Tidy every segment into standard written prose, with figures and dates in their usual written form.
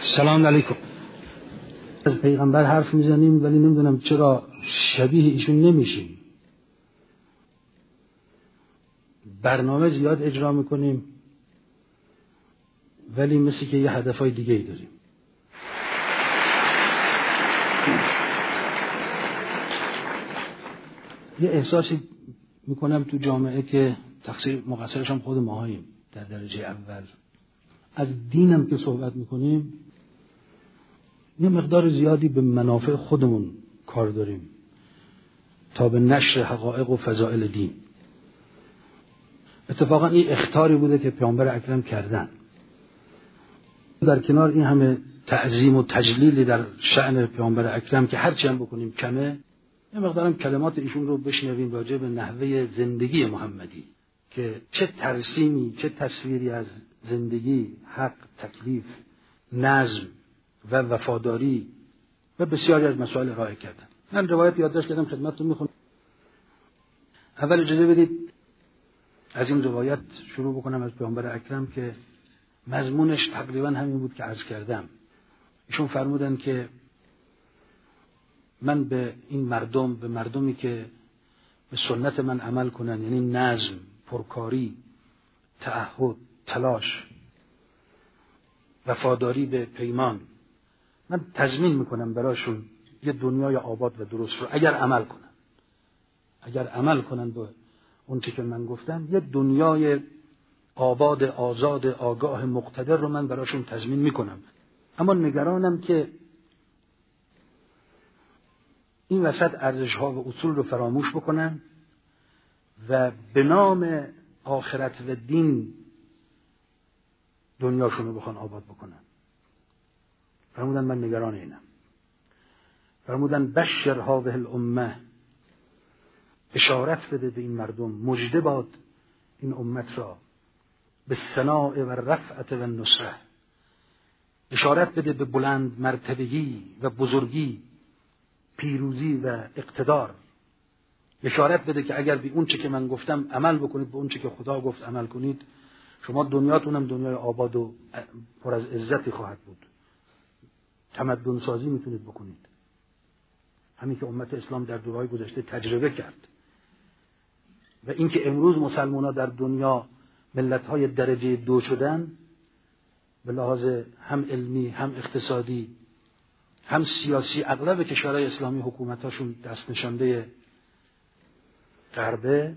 سلام علیکم. از پیغمبر حرف میزنیم ولی نمیدونم چرا شبیه ایشون نمیشیم. برنامه زیاد اجرا میکنیم ولی مثل که یه هدفهای دیگه ای داریم. یه احساسی میکنم تو جامعه که تقصیر مقصرش هم خود ماهاییم. در درجه اول از دینم که صحبت میکنیم یه مقدار زیادی به منافع خودمون کار داریم تا به نشر حقایق و فضائل دین. اتفاقا این اخطاری بوده که پیامبر اکرم کردن. در کنار این همه تعظیم و تجلیلی در شأن پیامبر اکرم که هرچی هم بکنیم کمه، یه مقدارم کلمات ایشون رو بشنویم راجع به نحوه زندگی محمدی که چه ترسیمی، چه تصویری از زندگی، حق، تکلیف، نظم و وفاداری و بسیاری از مسائل ارائه کردن. من روایت یادداشت کردم خدمتتون میخونم. اول اجازه بدید از این روایت شروع بکنم از پیامبر اکرم که مضمونش تقریبا همین بود که عرض کردم. ایشون فرمودن که من به این مردم، به مردمی که به سنت من عمل کنن، یعنی نظم، پرکاری، تعهد، تلاش، وفاداری به پیمان، من تضمین میکنم براشون یه دنیای آباد و درست رو اگر عمل کنن به اون چی که من گفتم، یه دنیای آباد، آزاد، آگاه، مقتدر رو من براشون تضمین میکنم. اما نگرانم که این وسط ارزش‌ها و اصول رو فراموش بکنن و به نام آخرت و دین دنیاشون رو بخوان آباد بکنن. فرمودن من نگران اینم. فرمودن بشر هذه الامه، اشارت بده به این مردم، مژده باد این امت را به ثناء و رفعت و نصره، اشارت بده به بلند مرتبگی و بزرگی، پیروزی و اقتدار. اشارت بده که اگر به اون چه که من گفتم عمل بکنید، به اون چه که خدا گفت عمل کنید، شما دنیاتونم دنیای آباد و پر از عزتی خواهد بود. تمدن سازی میتونید بکنید، همین که امت اسلام در دورهای گذشته تجربه کرد. و اینکه امروز مسلمان‌ها در دنیا ملت‌های درجه 2 شدن، به لحاظ هم علمی، هم اقتصادی، هم سیاسی، اغلب کشورهای اسلامی حکومتاشون دست نشانده غربه،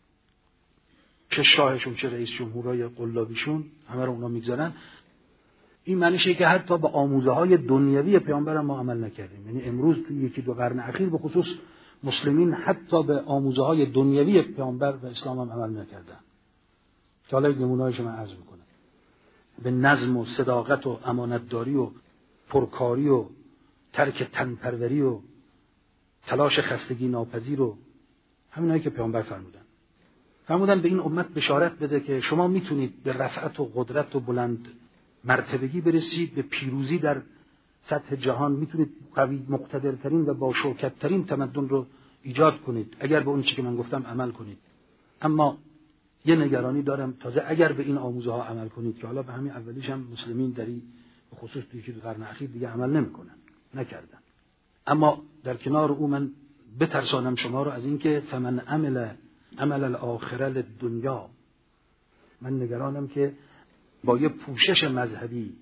چه شاهشون چه رئیس جمهورای قلابیشون همه رو اونا میگذارن. این معنیشه که حتی به آموزه های دنیوی پیامبر ما عمل نکردیم. یعنی امروز توی یکی دو قرن اخیر به خصوص مسلمین حتی به آموزه های دنیوی پیامبر و اسلام هم عمل نکردن. که حالا نمونه‌هاش من عرض میکنم. به نظم و صداقت و امانتداری و پرکاری و ترک تنپروری و تلاش خستگی ناپذیر و همینایی که پیامبر فرمودن به این امت بشارت بده که شما میتونید به رفعت و قدرت و بلند مرتبگی برسید، به پیروزی در سطح جهان، میتونید قوی مقتدرترین و با شوکتترین تمدن رو ایجاد کنید اگر به اون چیزی که من گفتم عمل کنید. اما یه نگرانی دارم، تازه اگر به این آموزه ها عمل کنید که حالا به همین اولیش هم مسلمین دری به خصوص توی که قرن اخیر دیگه عمل نکردن. اما در کنار او من بترسانم شما رو از اینکه فمن عمل الاخره للدنیا، من نگرانم که با یه پوشش مذهبی،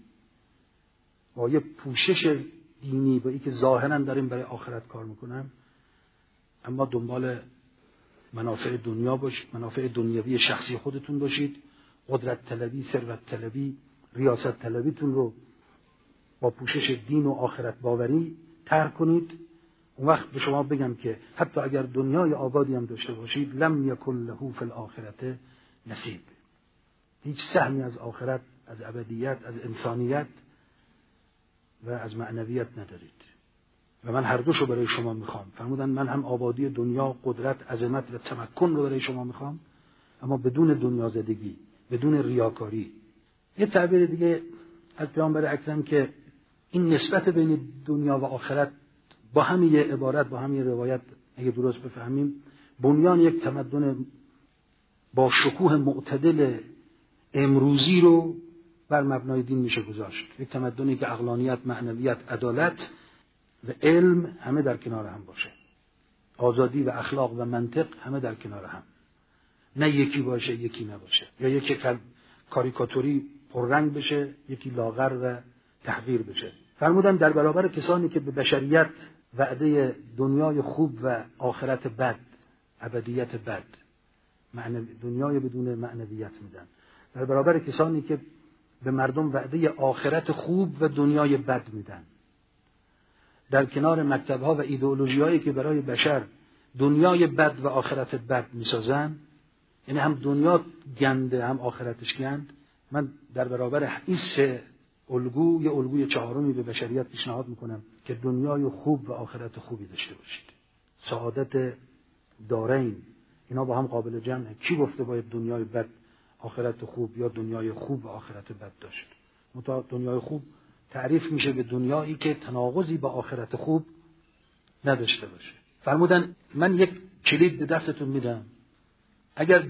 با یه پوشش دینی، با اینکه ظاهرا داریم برای آخرت کار میکنم، اما دنبال منافع دنیا باشید، منافع دنیوی شخصی خودتون باشید، قدرت طلبی، ثروت طلبی، ریاست طلبیتون رو با پوشش دین و آخرت باوری ترک کنید. اون وقت به شما بگم که حتی اگر دنیای آبادی هم داشته باشید، لم یکن له فی الاخرة نصیب، هیچ سهمی از آخرت، از ابدیت، از انسانیت و از معنویت ندارید. و من هر دوشو برای شما میخوام. فرمودن من هم آبادی دنیا، قدرت، عظمت و تمکن رو برای شما میخوام، اما بدون دنیا زدگی، بدون ریاکاری. یه تعبیر دیگه از پیامبر اکرم که این نسبت بین دنیا و آخرت با همین یه عبارت، با همین روایت اگه درست بفهمیم، بنیان یک تمدن با شکوه معتدل امروزی رو بر مبنای دین میشه گذاشت. یک تمدنی که عقلانیت، معنویت، عدالت و علم همه در کنار هم باشه. آزادی و اخلاق و منطق همه در کنار هم. نه یکی باشه یکی نباشه، یا یکی کاریکاتوری پررنگ بشه یکی لاغر و تحقیر بشه. فرمودن در برابر کسانی که به بشریت وعده دنیای خوب و آخرت بد، ابدیت بد، دنیای بدون معنویت میدن، در برابر کسانی که به مردم وعده آخرت خوب و دنیای بد میدن، در کنار مکتب‌ها و ایدئولوژی‌هایی که برای بشر دنیای بد و آخرت بد میسازن، یعنی هم دنیا گنده هم آخرتش گند، من در برابر این سه الگو یه الگوی چهارمی به بشریت پیشنهاد میکنم که دنیای خوب و آخرت خوبی داشته باشید. سعادت دارین اینا با هم قابل جمعه. کی گفته باید دنیای بد آخرت خوب یا دنیای خوب و آخرت بد داشت؟ دنیای خوب تعریف میشه به دنیایی که تناقضی با آخرت خوب نداشته باشه. فرمودن من یک کلید به دستتون میدم، اگر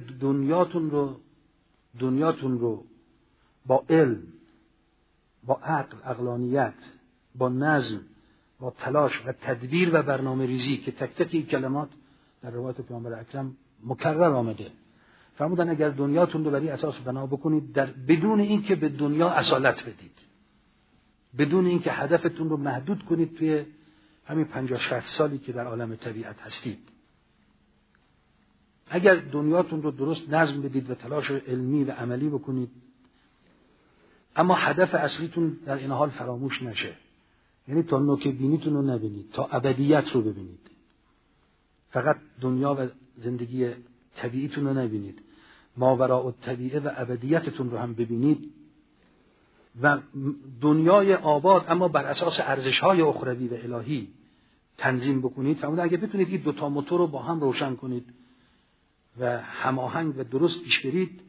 دنیاتون رو با علم، با عقل، عقلانیت، با نظم، با تلاش و تدبیر و برنامه ریزی که تک تک این کلمات در روایت پیامبر اکرم مکرر آمده، فرمودن اگر دنیاتون رو بر این اساس بنا بکنید، بدون اینکه به دنیا اصالت بدید، بدون اینکه هدفتون رو محدود کنید توی همین 50-60 سالی که در عالم طبیعت هستید، اگر دنیاتون رو درست نظم بدید و تلاش علمی و عملی بکنید، اما هدف اصلیتون در این حال فراموش نشه، یعنی تا نوک بینیتون رو نبینید، تا ابدیت رو ببینید، فقط دنیا و زندگی طبیعیتون رو نبینید، ماوراء الطبیعه و ابدیتتون رو هم ببینید و دنیای آباد اما بر اساس ارزش‌های اخروی و الهی تنظیم بکنید. فرمودن اگه بتونید این دوتا موتور رو با هم روشن کنید و هماهنگ و درست پیش برید،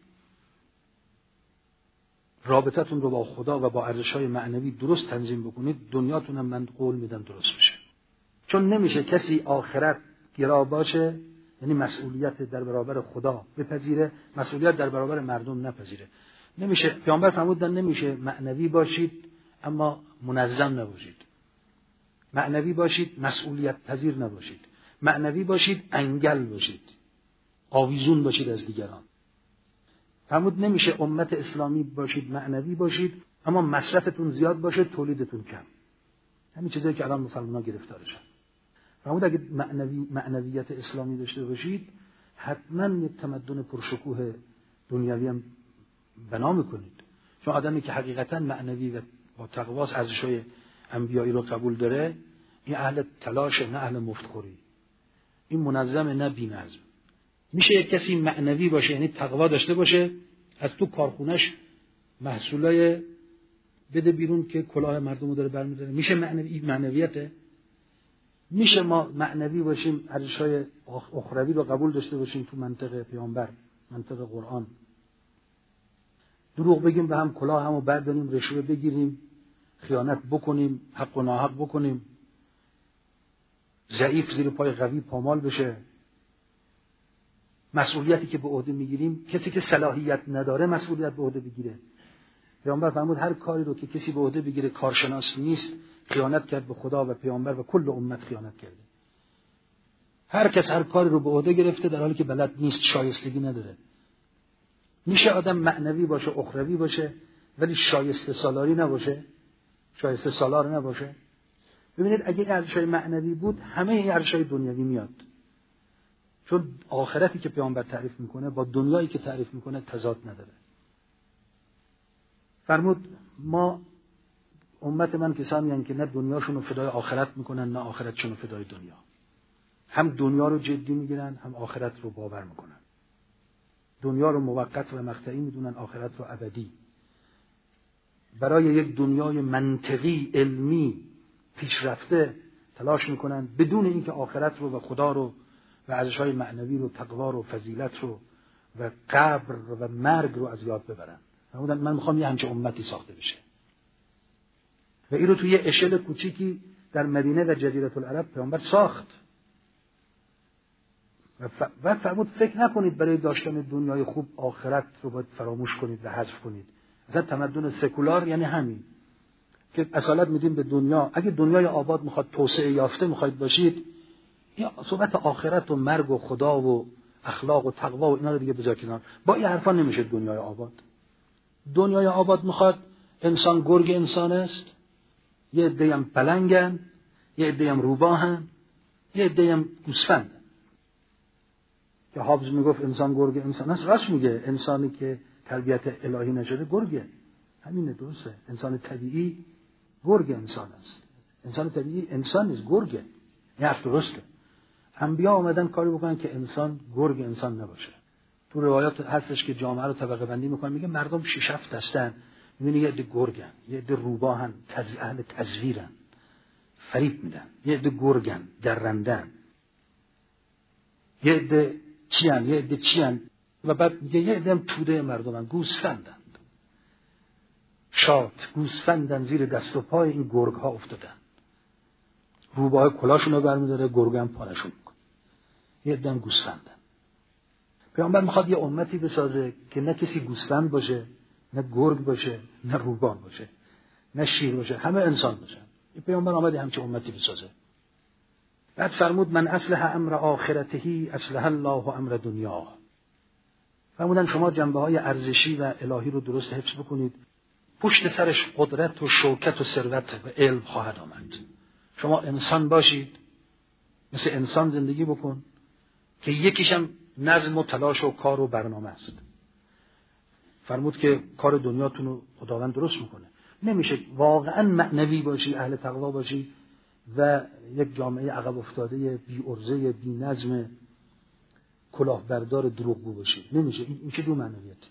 رابطتون رو با خدا و با ارزش‌های معنوی درست تنظیم بکنید، دنیاتون هم من قول میدم درست بشه. چون نمیشه کسی آخرت گرا باشه، یعنی مسئولیت در برابر خدا بپذیره، مسئولیت در برابر مردم نپذیره. نمیشه. پیامبر فرمودن نمیشه معنوی باشید اما منظم نباشید، معنوی باشید مسئولیت پذیر نباشید، معنوی باشید انگل باشید، آویزون باشید از دیگران. فرمود نمیشه امت اسلامی باشید معنوی باشید اما مصرفتون زیاد باشه تولیدتون کم. همین چیزایی که الان مسلمان‌ها گرفتارشن. فرمود اگه معنویت اسلامی داشته باشید حتما یک تمدن پرشکوه دنیوی هم بنا میکنید. چون آدمی که حقیقتا معنوی و با تقواس ارزش‌های انبیایی رو قبول داره، این اهل تلاش نه اهل مفتخوری، این منظم نه بی‌نظم. میشه یک کسی معنوی باشه یعنی تقوا داشته باشه، از تو کارخونش محصولای بده بیرون که کلاه مردم رو داره برمی‌داره، میشه معنویته؟ میشه ما معنوی باشیم ارزش‌های اخروی رو قبول داشته باشیم تو منطق پیامبر، منطق قرآن، دروغ بگیم به هم، کلاه همو برداریم، رشوه بگیریم، خیانت بکنیم، حق و ناحق بکنیم، ضعیف زیر پای قوی پامال بشه، مسئولیتی که به عهده میگیریم کسی که صلاحیت نداره مسئولیت به عهده بگیره. پیامبر فرمود هر کاری رو که کسی به عهده بگیره کارشناس نیست، خیانت کرد به خدا و پیامبر و کل امت خیانت کرده. هر کس هر کاری رو به عهده گرفته در حالی که بلد نیست، شایستگی نداره. میشه آدم معنوی باشه، اخروی باشه، ولی شایسته سالاری نباشه، شایسته سالار نباشه. ببینید اگه ارزش‌های معنوی بود همه این ارزش‌های دنیوی میاد، چون آخرتی که پیامبر تعریف میکنه با دنیایی که تعریف میکنه تضاد نداره. فرمود ما امت من کسانی هستند که نه دنیاشون رو فدای آخرت میکنن نه آخرتشون رو فدای دنیا. هم دنیا رو جدی میگیرن هم آخرت رو باور میکنن. دنیا رو موقت و مقطعی میدونن، آخرت رو ابدی. برای یک دنیای منطقی علمی پیشرفته تلاش میکنن بدون اینکه آخرت رو و خدا رو و ارزش‌های معنوی رو، تقوا رو، فضیلت رو و قبر و مرگ رو از یاد ببرن. من میخوام یه همچه امتی ساخته بشه. و این رو توی اشل کوچیکی در مدینه و جزیره العرب پیامبر ساخت. و فرمود فکر نکنید برای داشتن دنیای خوب آخرت رو باید فراموش کنید و حذف کنید. مثلا تمدن سکولار یعنی همین که اصالت میدیم به دنیا. اگه دنیای آباد میخواد توسعه یافته میخواید باشید، این صحبت آخرت و مرگ و خدا و اخلاق و تقوا و اینا رو دیگه بذار کنار. با این حرفا نمیشه دنیای آباد. دنیای آباد میخواد انسان گرگ انسان است، یه عده هم پلنگن، یه عده هم روباهن، یه عده هم گوسفند. که حافظ میگفت انسان گرگ انسان است، راست میگه. انسانی که تربیت الهی نشده گرگه، همینه، درسته. انسان طبیعی گرگ انسان است. انسان طبیعی انسان نیست، گرگه. این حرف درسته. انبیا اومدن کاری بکنن که انسان گرگ انسان نباشه. تو روایات هستش که جامعه رو طبقه بندی میکنن، میگه مردم 6-7 دستن، میبینی یه عده گرگن، یه عده روباهن، اهل تزویرن، فریب میدن، یه عده گرگن، درندن، یه عده چیان، یه عده چیان، و بعد میگه یه عده هم توده مردمن، گوسفندند، شاد گوسفندن زیر دست و پای این گرگ ها افتادن. روباه کلاشون رو برمیداره، گرگ هم پانشون میکنه. یه عده هم گوسفندن. پیامبر میخواد یه امتی بسازه که نه کسی گوسفند باشه، نه گرگ باشه، نه روباه باشه، نه شیر باشه، همه انسان باشن. این پیامبر آمده همچه امتی بسازه. بعد فرمود من اصلح امر آخرته اصلح الله امر دنیا. فرمودن شما جنبه های ارزشی و الهی رو درست حفظ بکنید، پشت سرش قدرت و شوکت و ثروت و علم خواهد آمد. شما انسان باشید، مثل انسان زندگی بکن که یکیشم نظم و تلاش و کار و برنامه است. فرمود که کار دنیاتون رو خداوند درست میکنه. نمیشه واقعا معنوی باشی، اهل تقوا باشی و یک جامعه عقب افتاده بی ارزه، بی نظم، کلاهبردار دروغگو باشی. نمیشه. این چه جور معنویتی؟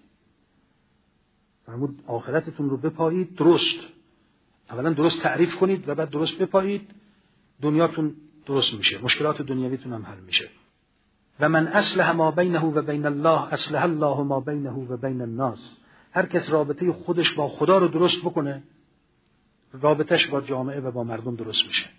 فرمود آخرتتون رو بپایید درست. اولا درست تعریف کنید و بعد درست بپایید، دنیاتون درست میشه، مشکلات دنیویتون هم حل میشه. و من اصلح ما بینه و بین الله اصلح الله ما بینه و بین الناس. هر کس رابطه خودش با خدا رو درست بکنه، رابطش با جامعه و با مردم درست میشه.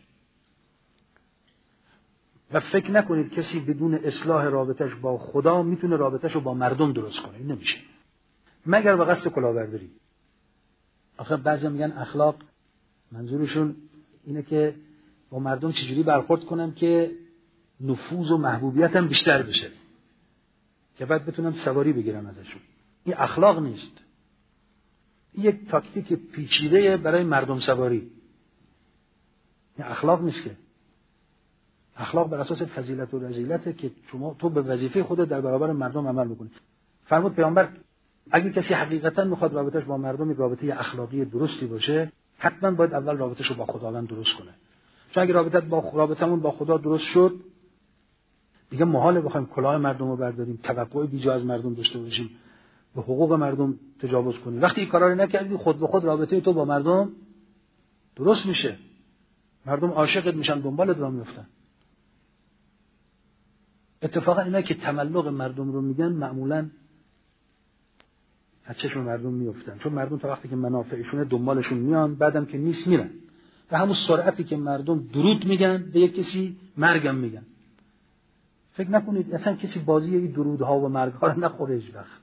و فکر نکنید کسی بدون اصلاح رابطش با خدا میتونه رابطش رو با مردم درست کنه. این نمیشه، مگر به قصد کلاهبرداری. آخه بعضی میگن اخلاق منظورشون اینه که با مردم چجوری برخورد کنم که نفوذ و محبوبیت هم بیشتر بشه، که بعد بتونم سواری بگیرم ازشون. این اخلاق نیست. این یک تاکتیک پیچیده برای مردم سواری. این اخلاق نیست. که اخلاق بر اساس فضیلت و رذیلته که تو به وظیفه خودت در برابر مردم عمل میکنی. فرمود پیامبر اگه کسی حقیقتا میخواد رابطش با مردم رابطه اخلاقی درستی باشه، حتما باید اول رابطه‌شو با خداوند درست کنه. چون اگه رابطمون با خدا درست شد، دیگه محاله بخوایم کلاه مردم رو برداریم، توقع بیجا از مردم داشته باشیم، به حقوق مردم تجاوز کنیم. وقتی این کارا رو نکردی، خود به خود رابطه تو با مردم درست میشه. مردم عاشقت میشن، دنبالت راه میافتن. اتفاقا اینا که تملق مردم رو میگن معمولاً از چشم مردم میافتن، چون مردم تا وقتی که منافعشونه دنبالشون میان، بعدم که نیست میرن. و همون سرعتی که مردم درود میگن به یک کسی، مرگم میگن. فکر نکنید اصلا کسی بازی این درودها و مرگها رو نخوره هیچ وقت.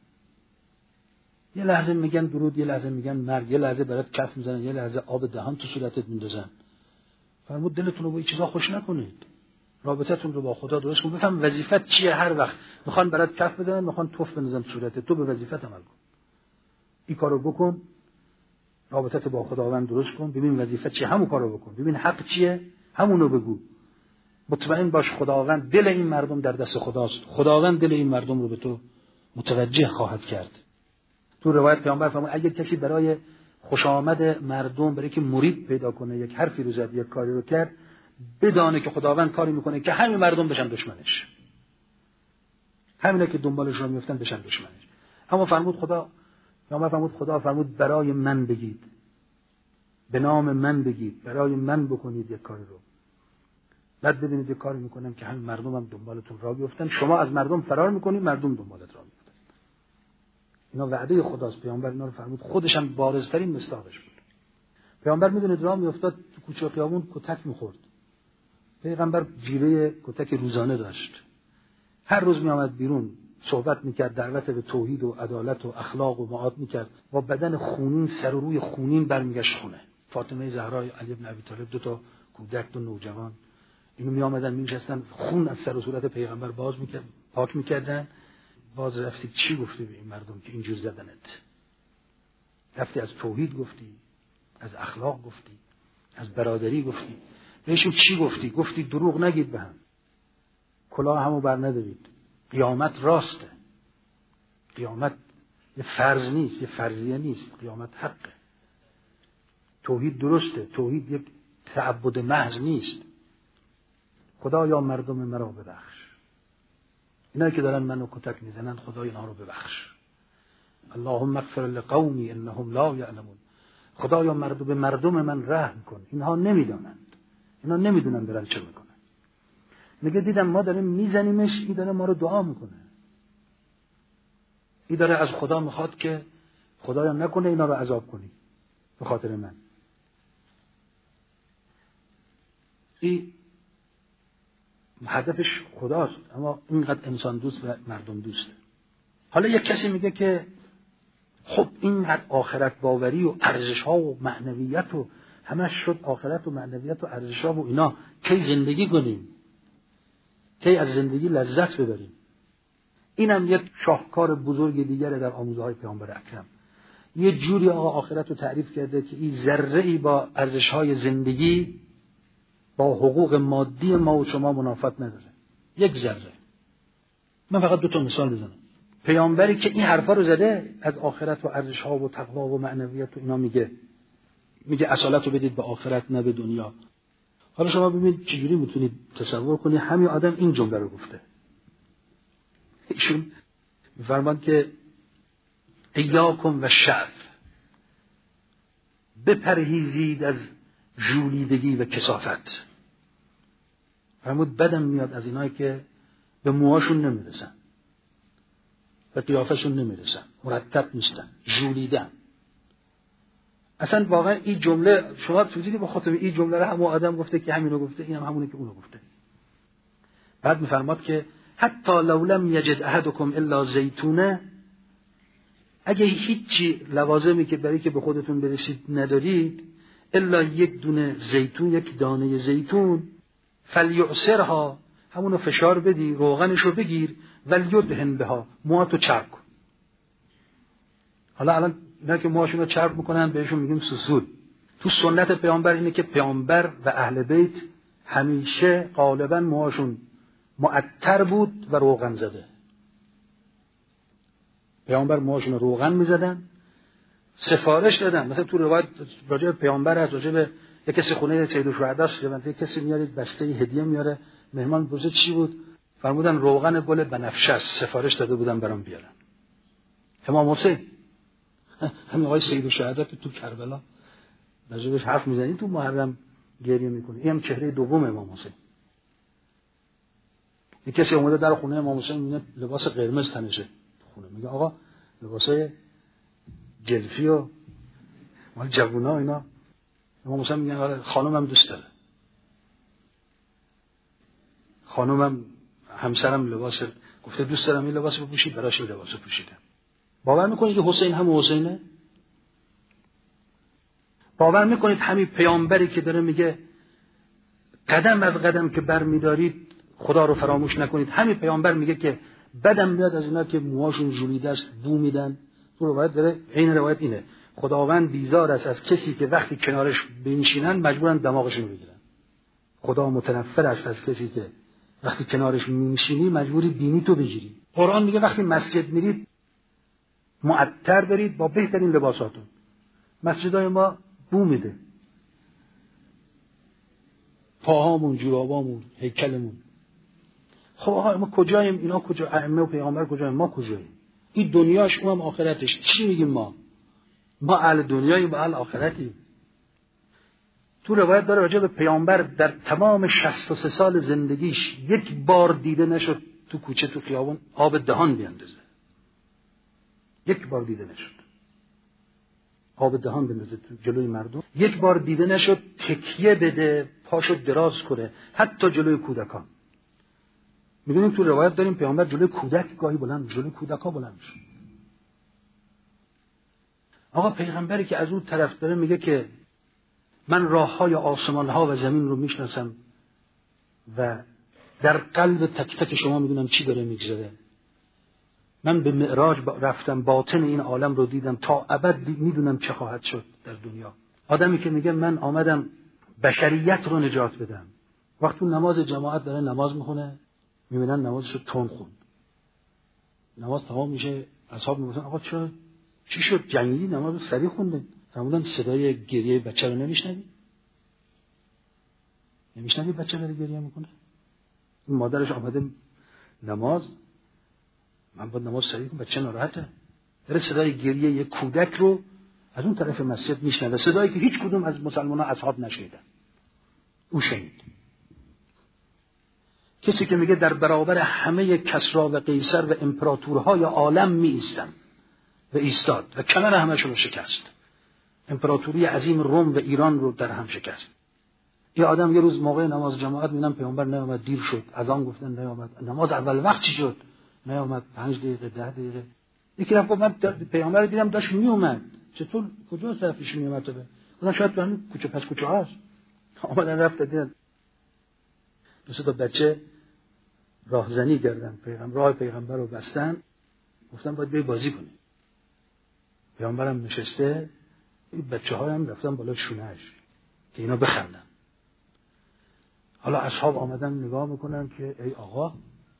یه لحظه میگن درود، یه لحظه میگن مرگ، یه لحظه برات کف میزنن، یه لحظه آب دهان تو صورتت میندازن. فرمود دلتون رو با این چیزا خوش نکنید. رابطتون رو با خدا درست کن. بفهم وظیفت چیه. هر وقت میخوان برات کف بزنن، میخوان توف بندازن صورتت، تو به وظیفت عمل کن. این کارو بکن، رابطت با خداوند درست کن، ببین وظیفت چیه، همون کارو بکن. ببین حق چیه، همونو بگو. مطمئن باش خداوند دل این مردم در دست خداست. خداوند دل این مردم رو به تو متوجه خواهد کرد. تو روایت پیامبر فرمود اگر کسی برای خوش آمد مردم، برای که مرید پیدا کنه، یک حرفی رو زد، یک کاری رو کرد، بدانه که خداوند کاری میکنه که همین مردم بشن دشمنش. همینا که دنبالش رو میفتن بشن دشمنش. اما خدا فرمود برای من بگید، به نام من بگید، برای من بکنید یک کاری رو. بعد ببینید یک کاری میکنم که همین مردم هم دنبالتون راه بیفتن. شما از مردم فرار میکنید، مردم دنبالت راه میفتن. اینا وعده خداست. پیامبر اینا رو فرمود، خودش هم بارزترین مصداقش بود. پیامبر میدونید راه میافتاد، تو کوچه و خیابون کتک میخورد. پیغمبر جیره کتک روزانه داشت. هر روز میآمد بیرون، صحبت میکرد، دعوت به توحید و عدالت و اخلاق و معاد میکرد، با بدن خونین، سر و روی خونین برمیگشت خونه. فاطمه زهرا، علی بن ابی طالب، 2 کودک، 2 نوجوان، اینو می آمدن می‌نشستن، خون از سر و صورت پیغمبر پاک میکردن. باز رفتی چی گفتی به این مردم که اینجور زدنت؟ رفتی از توحید گفتی، از اخلاق گفتی، از برادری گفتی. بهشون چی گفتی؟ گفتی دروغ نگید به هم، کلاه همو بر ندارید، قیامت راسته، قیامت یه فرض نیست، یه فرضیه نیست، قیامت حقه، توحید درسته، توحید یک تعبد محض نیست. خدایا مردم مرا ببخش، اینایی که دارن منو کتک میزنن خدای اینها رو ببخش. اللهم اغفر لقومی انهم لا یعلمون. خدایا مردم من رحم کن، اینها نمیدونند، اینا نمیدونن دارن چه میکنن. میگه دیدم ما داریم میزنیمش، این داره ما رو دعا میکنه، این داره از خدا میخواد که خدایا نکنه اینا رو عذاب کنی به خاطر من. این هدفش خداست، اما اینقدر انسان دوست و مردم دوسته. حالا یک کسی میگه که خب اینقدر آخرت باوری و ارزش ها و معنویت و همش شد آخرت و معنویت و ارزش ها و اینا، کی زندگی کنیم، کی از زندگی لذت ببریم؟ اینم یک شاهکار بزرگ دیگره در آموزه های پیامبر اکرم. یه جوری آقا آخرت رو تعریف کرده که این ذره‌ای با ارزش های زندگی، با حقوق مادی ما و شما منافات نداره، یک ذره. من فقط 2 مثال بزنم. پیامبری که این حرفا رو زده از آخرت و ارزش ها و تقوا و معنویت و اینا، میگه اصالت رو بدید به آخرت نه به دنیا. حالا شما ببینید چجوری میتونید تصور کنید همین آدم این جمله رو گفته. ایشون میفرماد که ایاکم و شعف، بپرهیزید از ژولیدگی و کثافت. فرمود بدم میاد از اینایی که به موهاشون نمیرسن، به قیافشون نمیرسن، مرتب نیستن، ژولیدن. اصلا واقعا این جمله شما تو دیدی با خاطر این جمله رو همون آدم گفته که همینو گفته، اینم همونه که اونو گفته. بعد میفرماد که حتی لو لم یجد احدکم الا زیتونه، اگه هیچی لوازمی که برای که به خودتون برسید ندارید الا یک دونه زیتون، یک دانه زیتون، فلیعصرها، همونو فشار بدی، روغنشو بگیر، ولیدهن بها، موهاتو چرب کن. حالا الان اینا که موهاشونو چرب میکنن بهشون میگیم سوسول. تو سنت پیامبر اینه که پیامبر و اهل بیت همیشه غالبا موهاشون معطر بود و روغن زده. پیامبر موهاشون روغن میزدن، سفارش دادن. مثلا تو روایت راجع به پیامبر از راجع به یک کسی خونه سید الشهدا است، یک کسی میارید بسته هدیه میاره، مهمان پرسید چی بود؟ فرمودن روغن گل بنفشه است، سفارش داده بودن برام بیارن. امام حسین، همین آقای سید الشهدا که تو کربلا راجعش حرف میزنید، تو محرم گریه میکنه. این هم چهره دوم امام حسین. یک کسی اومده در خونه امام حسین، میبینه لباس قرمز تنشه خونه، میگه آقا لباسای جلفی و مال جوونا اینا. امام حسین میگه آره خانومم دوست داره، خانومم همسرم لباس گفته دوست دارم این لباس بپوشی، براش این لباس پوشیدم. باور میکنید که حسین هم حسینه؟ باور میکنید همین پیامبری که داره میگه قدم از قدم که برمیدارید خدا رو فراموش نکنید، همین پیامبر میگه که بدم میاد از اینا که موهاشون ژولیده است، بو میدن. تو روایت داره، این روایت اینه، خداوند بیزار است از کسی که وقتی کنارش بنشینن مجبورن دماغشون رو بگیرن. خدا متنفر است از کسی که وقتی کنارش میشینی مجبوری بینی تو بگیری. قرآن میگه وقتی مسجد میرید معطر برید با بهترین لباساتون. مسجدای ما بو میده، پاهامون، جورابامون، هیکلمون. خب آقا ما کجاییم؟ اینا کجا؟ ائمه و پیامبر کجاییم؟ ما کجاییم؟ این دنیاش اونم آخرتش. چی میگیم ما اهل دنیاییم و اهل آخرتیم. تو روایت داره راجع به پیامبر در تمام 63 سال زندگیش یک بار دیده نشد تو کوچه تو خیابون آب دهان بیاندازه. یک بار دیده نشد آب دهان بندازه تو جلوی مردم. یک بار دیده نشد تکیه بده، پاشو دراز کنه، حتی جلوی کودکان. میدونیم تو روایت داریم پیامبر جلوی کودک گاهی بلند، جلوی کودک‌ها بلند میشه. آقا پیغمبری که از اون طرف داره میگه که من راه‌های آسمان‌ها و زمین رو میشناسم و در قلب تک تک شما میدونم چی داره میگذره. من به معراج رفتم، باطن این عالم رو دیدم، تا ابد میدونم چه خواهد شد در دنیا. آدمی که میگه من آمدم بشریت رو نجات بدم، وقتی نماز جماعت داره نماز میخونه میبینن نمازش رو تون خوند، نماز تمام میشه اصحاب میگفتن آقا چی شد؟ جنگی نماز رو سریع خوندن. فرمودن صدای گریه بچه رو نمیشنوی؟ نمیشنوی بچه داره گریه میکنه؟ این مادرش آمده نماز، من باید نماز سریع کنم، بچه ناراحته، داره صدای گریه یک کودک رو از اون طرف مسجد میشنوه، صدایی که هیچ کدوم از مسلمان‌ها اصحاب نشنیدن، او شنید. کسی که میگه در برابر همه کسری و قیصر و امپراتورهای عالم می ایستم و ایستاد و کمر همشون رو شکست، امپراتوری عظیم روم و ایران رو در هم شکست. یه آدم یه روز موقع نماز جماعت میبینم پیامبر نیامد، دیر شد، اذان گفتن نیامد، نماز اول وقت چی شد نیامد، 5 دقیقه 10 دقیقه. یکی رفت گفت من پیامبر رو دیدم داشت میومد، چطور کجا طرفش میومد؟ تو گفتم شاید تو همین کوچه پس کوچه هاست. اومدن رفت دیدن دو سه تا بچه راهزنی کردن، راه پیغمبر رو بستن، گفتن باید بری بازی کنی. پیامبرم نشسته، این بچه‌ها هم رفتن بالا شونه‌اش که اینا بخندن. حالا اصحاب آمدن نگاه میکنن که ای آقا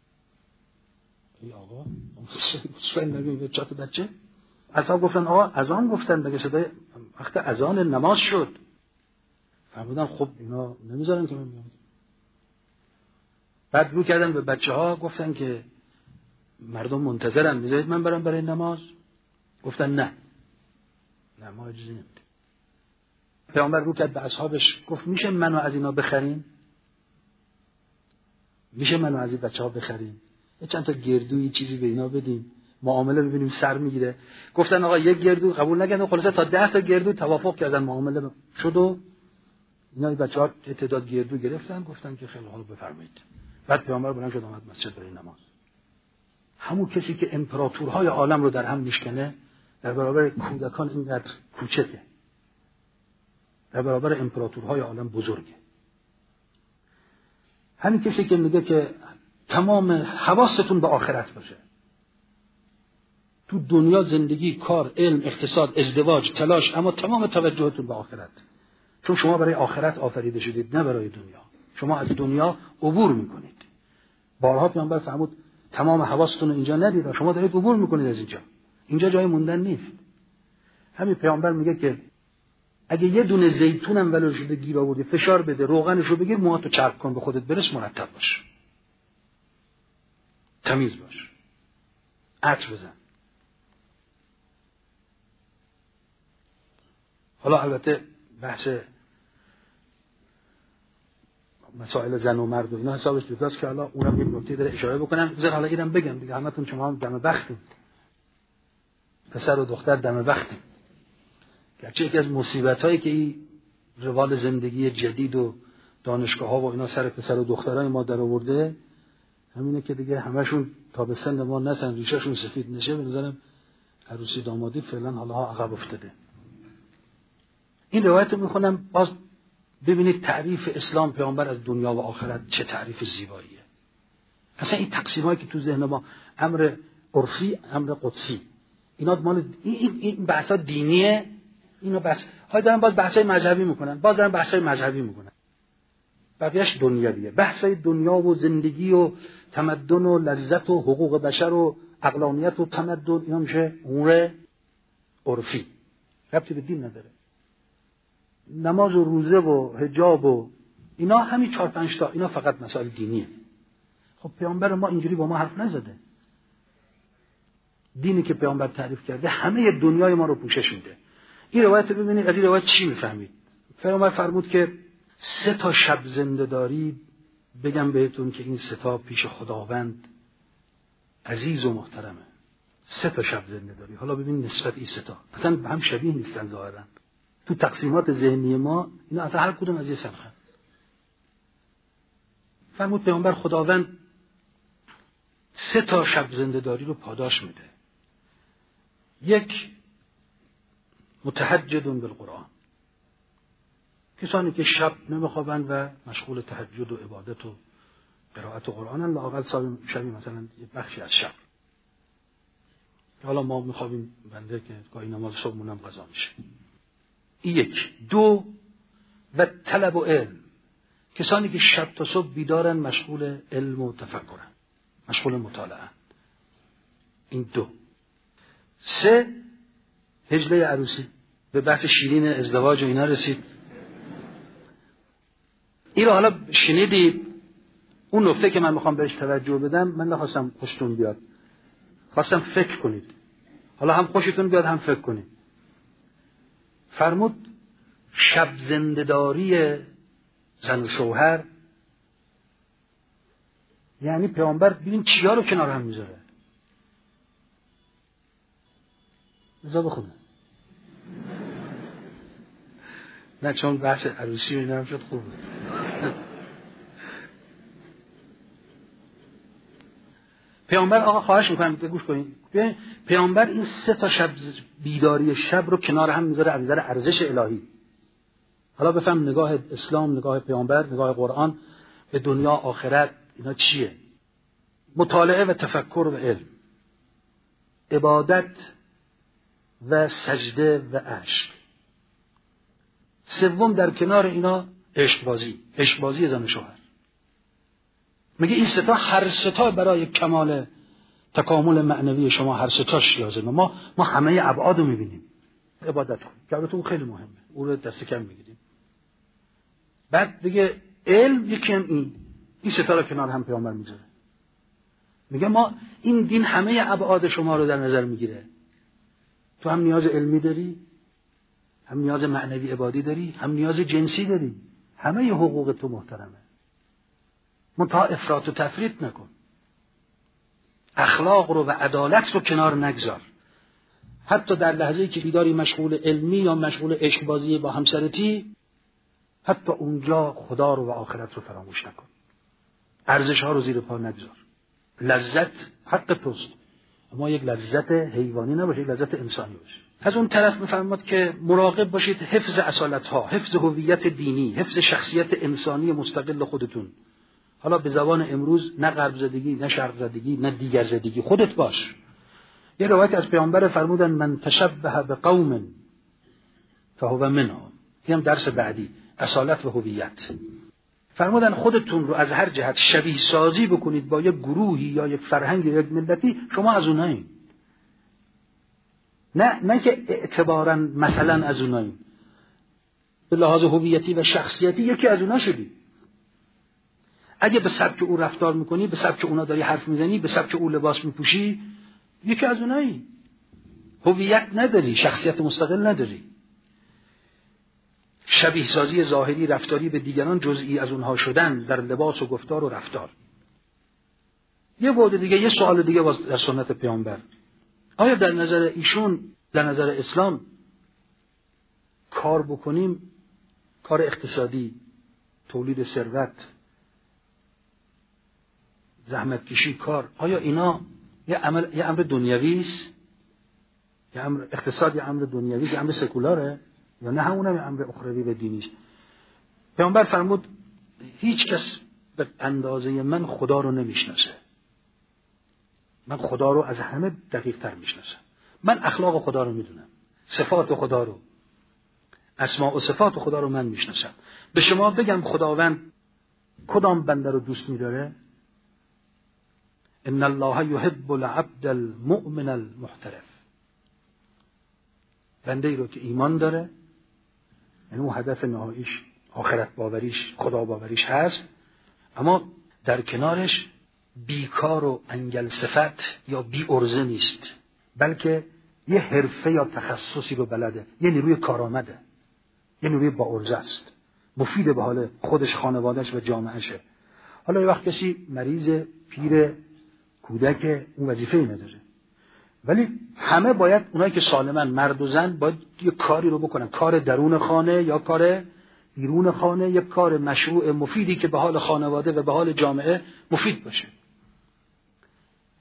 مسلم نبیم چات بچه. اصحاب گفتن آقا اذان گفتن، بگه صدای وقت اذان نماز شد. فرمودن خب اینا نمیذارن که من بیام. بعد رو کردن به بچه‌ها گفتن که مردم منتظرن، میذارید من برم برای نماز؟ گفتن نه ما اجازه نمیدیم. پیامبر رو کرد به اصحابش گفت میشه منو از اینا بخرین؟ میشه منو از این بچه‌ها بخرین؟ یه چند تا گردوی چیزی به اینا بدیم، معامله ببینیم سر میگیره. گفتن آقا یک گردو قبول نکردن، خلاصه تا 10 تا گردو توافق کردن، معامله شد و اینا این بچه‌ها تعداد گردو گرفتن، گفتن که خیلی حالا بفرمایید. بعد پیامبر بلند شد اومد مسجد برای نماز. همون کسی که امپراتورهای عالم رو در هم میشکنه در برابر کودکان اینقدر کوچکه، در برابر امپراتورهای عالم بزرگه. همین کسی که میگه که تمام حواستون به آخرت باشه، تو دنیا زندگی، کار، علم، اقتصاد، ازدواج، تلاش، اما تمام توجهتون به آخرت، چون شما برای آخرت آفریده شدید نه برای دنیا. شما از دنیا عبور میکنید. بارها پیامبر فرمود تمام حواستون اینجا ندید، شما دارید عبور میکنید از اینجا جای موندن نیست. همین پیامبر میگه که اگه یه دونه زیتونم ولو شده گیر آوردی فشار بده، روغنشو بگیر، موهاتو چرب کن، به خودت برس، مرتب باش، تمیز باش، عطر بزن. حالا البته بحث مسائل زن و مرد و اینا حسابش جداست که حالا اونم یه نکته داره اشاره بکنم. بذار حالا اینم بگم دیگه، همتون شما هم دم بختین، پسر و دختر دم بختین. گرچه یکی از مصیبت‌هایی که این روال زندگی جدید و دانشگاه‌ها و اینا سر پسر و دخترای ما در آورده همینه که دیگه همشون تا به سن ما نسن، ریشه‌شون سفید نشه. به نظرم عروسی دامادی فعلا حالا عقب افتاده. این روایت رو میخونم باز ببینید تعریف اسلام پیامبر از دنیا و آخرت چه تعریف زیباییه. اصلا این تقسیمایی که تو ذهن ما، امر عرفی، امر قدسی، اینا مال این بحثا دینیه، اینا بحث های دارن، باز بحثای مذهبی میکنن، باز دارن بحثای مذهبی میکنن، بقیه‌اش دنیویه. بحثای دنیا و زندگی و تمدن و لذت و حقوق بشر و عقلانیت و تمدن، اینا میشه امور عرفی، ربطی به دین نداره. نماز و روزه و حجاب و اینا همین 4-5 تا، اینا فقط مسائل دینیه. خب پیامبر ما اینجوری با ما حرف نزده. دینی که پیامبر تعریف کرده همه دنیای ما رو پوشش میده. این روایت رو ببینید، از این روایت چی میفهمید؟ پیامبر فرمود که 3 تا شب زنده دارید، بگم بهتون که این 3 تا پیش خداوند عزیز و محترمه. 3 تا شب زنده داری. حالا ببین نسبت این 3 تا اصلا به هم شبیه نیستن ظاهرا. تو تقسیمات ذهنی ما اینا اصلا هر کدوم از یه سمخن. فرمود پیامبر خداوند 3 تا شب زنده‌داری رو پاداش میده. 1 متهجدون بالقرآن، کسانی که شب نمیخوابند و مشغول تهجد و عبادت و قرائت قرآن، لااقل شبی مثلا یه بخشی از شب. حالا ما میخوابیم بنده که گاهی نماز صبحمون هم قضا میشه. این 1. 2 و طلب و علم، کسانی که شب تا صبح بیدارن، مشغول علم و تفکرن، مشغول مطالعه. این 2. 3 هجله عروسی. به بحث شیرین ازدواج و اینا رسید. این رو حالا شنیدید. اون نکته که من میخوام بهش توجه بدم، من نخواستم خوشتون بیاد، خواستم فکر کنید. حالا هم خوشتون بیاد هم فکر کنید. فرمود شب زنده‌داری زن و شوهر، یعنی پیامبر ببین چیا رو کنار هم میذاره. بذار بخونه. نه چون بحث عروسی و اینا هم شد خوبه. پیامبر آقا خواهش میکنم گوش کنید. پیامبر این 3 تا شب بیداری شب رو کنار هم میذاره از نظر ارزش الهی. حالا بفهم نگاه اسلام، نگاه پیامبر، نگاه قرآن به دنیا آخرت اینا چیه؟ مطالعه و تفکر و علم، عبادت و سجده و عشق. 3 در کنار اینا عشق بازی زن و شوهر. میگه این 3 تا هر 3 تا برای کمال تکامل معنوی شما هر 3 تاش لازمه. ما همه ابعاد رو میبینیم. عبادت که البته خیلی مهمه، اون رو دست کم میگیریم. بعد دیگه علم، یکی هم این 3 تا رو کنار هم پیامبر میذاره. میگه ما این دین همه ابعاد شما رو در نظر میگیره. تو هم نیاز علمی داری، هم نیاز معنوی عبادی داری، هم نیاز جنسی داری. همه حقوق تو محترمه. منتها افراط و تفریط نکن. اخلاق رو و عدالت رو کنار نگذار. حتی در لحظه‌ای که بیداری مشغول علمی یا مشغول عشق بازی با همسرتی، حتی اونجا خدا رو و آخرت رو فراموش نکن. ارزش ها رو زیر پا نگذار. لذت حق توست، اما یک لذت حیوانی نباشه، یک لذت انسانی باشه. از اون طرف می‌فرماد که مراقب باشید حفظ اصالت ها، حفظ هویت دینی، حفظ شخصیت انسانی مستقل خودتون. حالا به زبان امروز نه غرب زدگی، نه شرق زدگی، نه دیگر زدگی، خودت باش. یه روایت از پیامبر فرمودن من تشبه بقوم فهو منهم. اینم درس بعدی، اصالت و هویت. فرمودن خودتون رو از هر جهت شبیه سازی بکنید با یک گروهی یا یک فرهنگ یا یک ملتی، شما از اونایین. نه که اعتباراً مثلا از اونایین، به لحاظ هویتی و شخصیتی یکی از اونا شدی. اگه به سبک او رفتار میکنی، به سبک اونا داری حرف میزنی، به سبک او لباس میپوشی، یکی از اونایی. هویت نداری، شخصیت مستقل نداری. شبیه سازی ظاهری رفتاری به دیگران جزئی از اونها شدن در لباس و گفتار و رفتار. یه بعد دیگه، یه سوال دیگه باز در سنت پیامبر. آیا در نظر ایشون، در نظر اسلام، کار بکنیم، کار اقتصادی، تولید ثروت، زحمت کشی، کار، آیا اینا یه امر دنیوی است؟ یه امر اقتصاد، یه امر دنیوی است، یه امر سکولاره، یا نه همونم یه امر اخروی و دینی است؟ پیامبر فرمود هیچ کس به اندازه من خدا رو نمیشناسه. من خدا رو از همه دقیق تر میشناسم. من اخلاق خدا رو میدونم، صفات خدا رو، اسماء و صفات خدا رو من میشناسم. به شما بگم خداوند کدام بنده رو دوست میداره؟ ان الله یحب العبد المؤمن المحترف. بنده ای رو که ایمان داره، یعنی اون هدف نهاییش آخرت باوریش، خدا باوریش هست، اما در کنارش بیکار و انگل صفت یا بی ارزه نیست، بلکه یه حرفه یا تخصصی رو بلده، یه نیروی کارآمده، یه نیروی با ارزه است، مفید به حال خودش، خانوادهش و جامعهشه. حالا یه وقت کسی مریض، پیر، کودک، اون وظیفه‌ای نداره، ولی همه باید، اونایی که سالمن، مرد و زن، باید یه کاری رو بکنن، کار درون خانه یا کار بیرون خانه، یک کار مشروع مفیدی که به حال خانواده و به حال جامعه مفید باشه.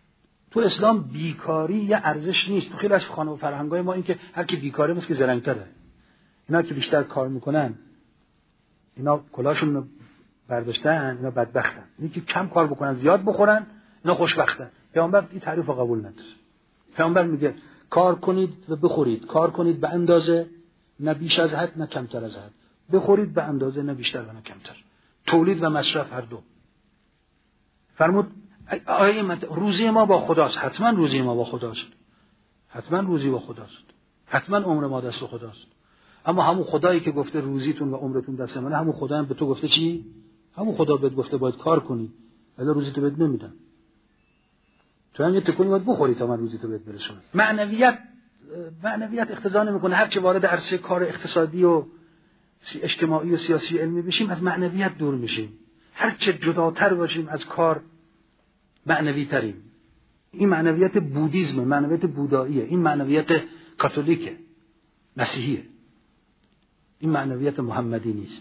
تو اسلام بیکاری یه ارزش نیست. تو خیلی از خانه و فرهنگای ما این که هر کی بیکاره مثل که زرنگ‌تره. اینا که بیشتر کار میکنن، اینا کلاشون رو برداشتن، اینا بدبختن. اینی که کم کار بکنن زیاد بخورن، اینا خوشبختن. پیامبر این تعریف رو قبول نداره. پیامبر میگه کار کنید و بخورید، کار کنید به اندازه، نه بیش از حد نه کمتر از حد. بخورید به اندازه، نه بیشتر و نه کمتر. تولید و مصرف هر دو. فرمود روزی ما با خداست. حتما روزی ما با خداست. حتما روزی با خداست. حتما عمر ما دست خداست. اما همون خدایی که گفته روزیتون و عمرتون دست منه، همون خدا هم به تو گفته چی؟ همون خدا بهت گفته باید کار کنی، ولی روزیتو بهت نمیدن. تو هم یه تکونی باید بخوری تا من روزیتو بهت برسونم. معنویت اقتضا نمیکنه هر چه وارد عرصه کار اقتصادی و اجتماعی و سیاسی علمی بشیم از معنویت دور میشیم. هر چه جداتر باشیم از کار معنوی تریم. این معنویت بودیزمه، معنویت بوداییه، این معنویت کاتولیکه، مسیحیه. این معنویت محمدی نیست.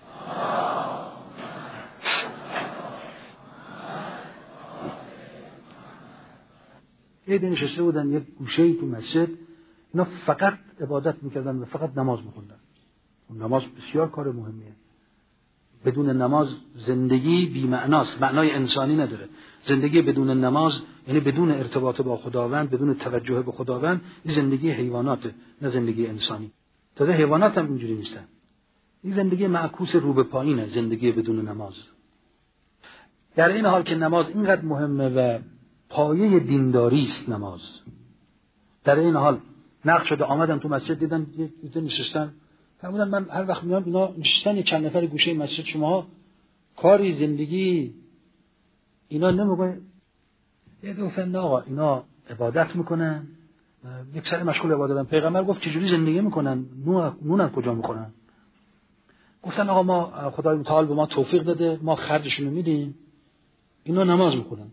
یه دن نشسته بودن یک گوشه‌ای تو مسجد، اینا فقط عبادت میکردن و فقط نماز میخوندن. نماز بسیار کار مهمیه. بدون نماز زندگی بی‌معناست، معنای انسانی نداره. زندگی بدون نماز یعنی بدون ارتباط با خداوند، بدون توجه به خداوند، این زندگی حیواناته، نه زندگی انسانی. تازه حیوانات هم اینجوری نیستن. این زندگی معکوس رو به پایینه، زندگی بدون نماز. در این حال که نماز اینقدر مهمه و پایه دینداری است نماز، در این حال نقد شده آمدن تو مسجد دیدن یه نشستن، فرمودن من هر وقت میام اینا نشستن یه چند نفر گوشه مسجد، شما کاری زندگی اینا نمیگن. یه گفتن آقا اینا عبادت میکنن، یک سر مشغول عبادتن. پیغمبر گفت چجوری زندگی میکنن؟ نون کجا میخورن؟ گفتن آقا ما خدای متعال به ما توفیق داده، ما خرجشون رو میدیم، اینا نماز میخونن.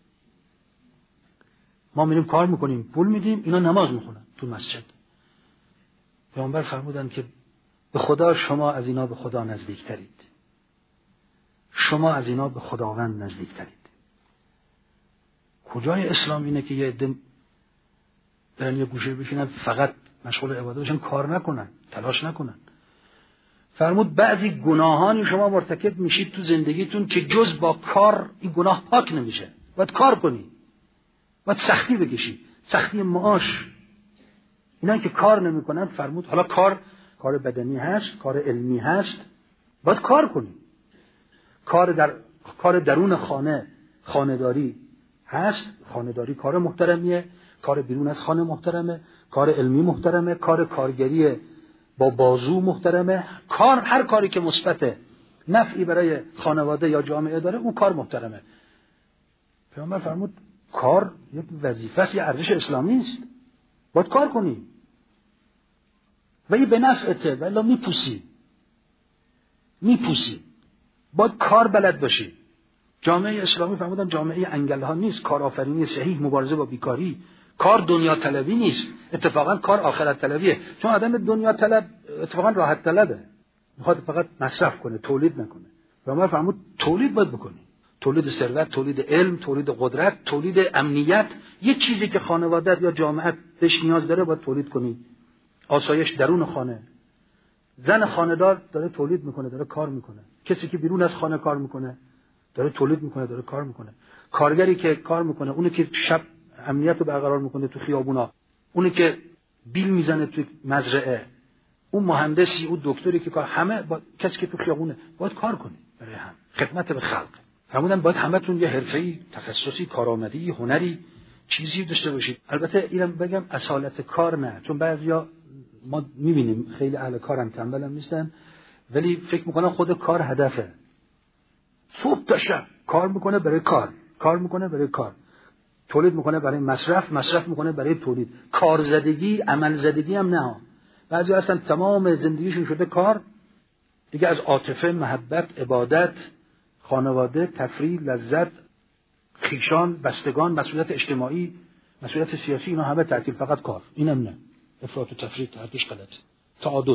ما میریم کار میکنیم پول میدیم، اینا نماز میخونن تو مسجد. پیامبر فرمودن که به خدا شما از اینا به خدا نزدیک ترید، شما از اینا به خداوند نزدیک ترید. کجای اسلام اینه که یه عده برن یه گوشه بشینن فقط مشغول عبادت بشن، کار نکنن، تلاش نکنن؟ فرمود بعضی گناهانی شما مرتکب میشید تو زندگیتون که جز با کار این گناه پاک نمیشه. باید کار کنی، باید سختی بکشی، سختی معاش. اینا که کار نمیکنن، فرمود حالا کار بدنی هست، کار علمی هست، باید کار کنی. کار درون خانه‌داری هست، خانه‌داری کار محترمیه، کار بیرون از خانه محترمه، کار علمی محترمه، کار کارگری با بازو محترمه، هر کاری که مثبت نفعی برای خانواده یا جامعه داره اون کار محترمه. پیامبر فرمود کار یک وظیفه است، یک ارزش اسلامی است، باید کار کنی و این به نفعته، ولی میپوسی. باید کار بلد باشی. جامعه اسلامی فرمودن جامعه انگل‌ها نیست، کارآفرینی صحیح، مبارزه با بیکاری. کار دنیا طلبی نیست، اتفاقا کار آخرت طلبیه. چون آدم دنیا طلب اتفاقا راحت طلبه، میخواد فقط مصرف کنه، تولید نکنه. پیامبر فرمود تولید باید بکنی، تولید ثروت، تولید علم، تولید قدرت، تولید امنیت. یه چیزی که خانواده‌ات یا جامعه‌ات بهش نیاز داره باید تولید کنی. آسایش درون خانه، زن خانه‌دار داره تولید میکنه، داره کار میکنه. کسی که بیرون از خانه کار میکنه داره تولید میکنه، داره کار میکنه. کارگری که کار میکنه، اونی که شب امنیت رو برقرار میکنه تو خیابونا، اونی که بیل میزنه تو مزرعه، اون مهندسی، اون دکتری که کار، همه کسی که تو خیابونه باید کار کنه برای هم خدمت به خلق. فرمودن باید همتون یه حرفه‌ای، تخصصی، کارآمدی، هنری، چیزی داشته باشید. البته اینم بگم اصالت کار نه، چون بعضیا ما میبینیم خیلی اهل کارن، تنبلم نیستن، ولی فکر میکنن خود کار هدفه. صبح تا شب کار میکنه برای کار میکنه برای کار، تولید میکنه برای مصرف میکنه برای تولید. کارزدگی، عملزدگی هم نه. بعضی هستن تمام زندگیشون شده کار، دیگه از عاطفه، محبت، عبادت، خانواده، تفریح، لذت، خیشان، بستگان، مسئولیت اجتماعی، مسئولیت سیاسی، اینا همه تعطیل، فقط کار. اینم نه، افراط و تفریط، تعطیش غلط. تعادل.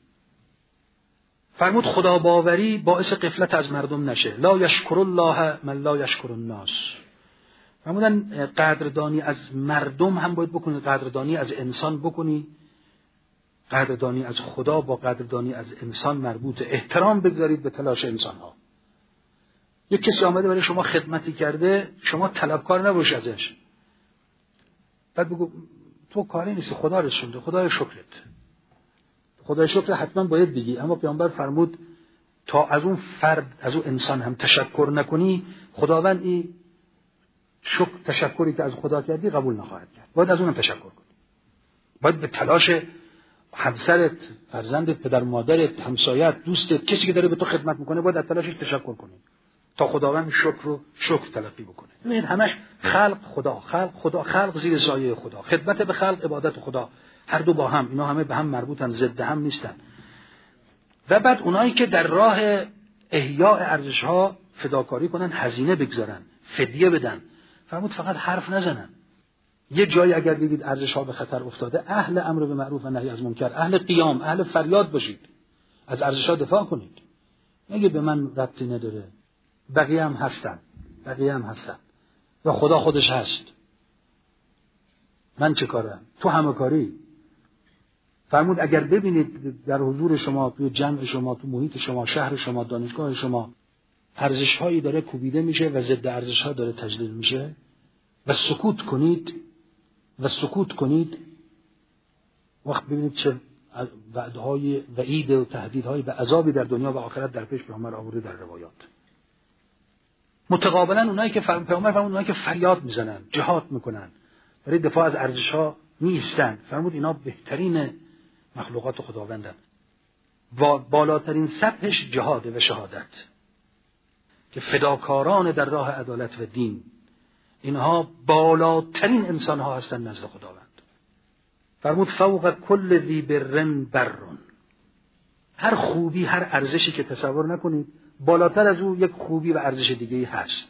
فرمود خدا باوری باعث غفلت از مردم نشه. لا یشکر الله من لا یشکر الناس. فرمودن قدردانی از مردم هم باید بکنی، قدردانی از انسان بکنی. قدردانی از خدا با قدردانی از انسان مربوطه. احترام بگذارید به تلاش انسان‌ها. یک کسی آمده برای شما خدمتی کرده، شما طلبکار نباش ازش. بعد بگو تو کاری نیستی، خدا رسونده، خدای شکرت. خدای شکر حتما باید بگی، اما پیامبر فرمود تا از اون فرد، از اون انسان هم تشکر نکنی، خداوند این تشکری که از خدا کردی قبول نخواهد کرد. باید از اونم تشکر کنی. باید به تلاش همسرت، فرزندت، پدر مادرت، همسایت، دوستت، کسی که داره به تو خدمت میکنه باید از تلاشش تشکر کنی تا خداوند شکر تلقی بکنه. ببینید همش خلق خدا، خلق زیر سایه خدا، خدمت به خلق، عبادت خدا، هر دو با هم، اینا همه به هم مربوطن، ضد هم نیستن. و بعد اونایی که در راه احیاء ارزش‌ها فداکاری کنن، هزینه بگذارن، فدیه بدن، فرمود فقط حرف نزنن. یه جایی اگر دیدید ارزش‌ها به خطر افتاده، اهل امر به معروف و نهی از منکر، اهل قیام، اهل فریاد باشید، از ارزش‌ها دفاع کنید. نگه به من ربطی نداره، بقیه هم هستن و خدا خودش هست، من چه کارم، تو همه کاری. فرمود اگر ببینید در حضور شما، تو جمع شما، تو محیط شما، شهر شما، دانشگاه شما، ارزش‌هایی داره کوبیده میشه و ضد ارزش‌ها داره تجلیل میشه و سکوت کنید، وقت ببینید چه وعده‌های وعید و تهدیدهایی به عذابی در دنیا و آخرت در پیش پیامبر آورده در روایات. متقابلا اونایی که پیامبر فرمود اونایی که فریاد میزنن، جهاد میکنن، برای دفاع از ارزش‌ها نیستن، فرمود اینا بهترین مخلوقات خداوندن. و بالاترین سطحش جهاد و شهادت، که فداکاران در راه عدالت و دین، اینها بالاترین انسان‌ها هستند نزد خداوند. فرمود فوق کل ذی برن برون، هر خوبی، هر ارزشی که تصور نکنید، بالاتر از او یک خوبی و ارزش دیگه‌ای هست.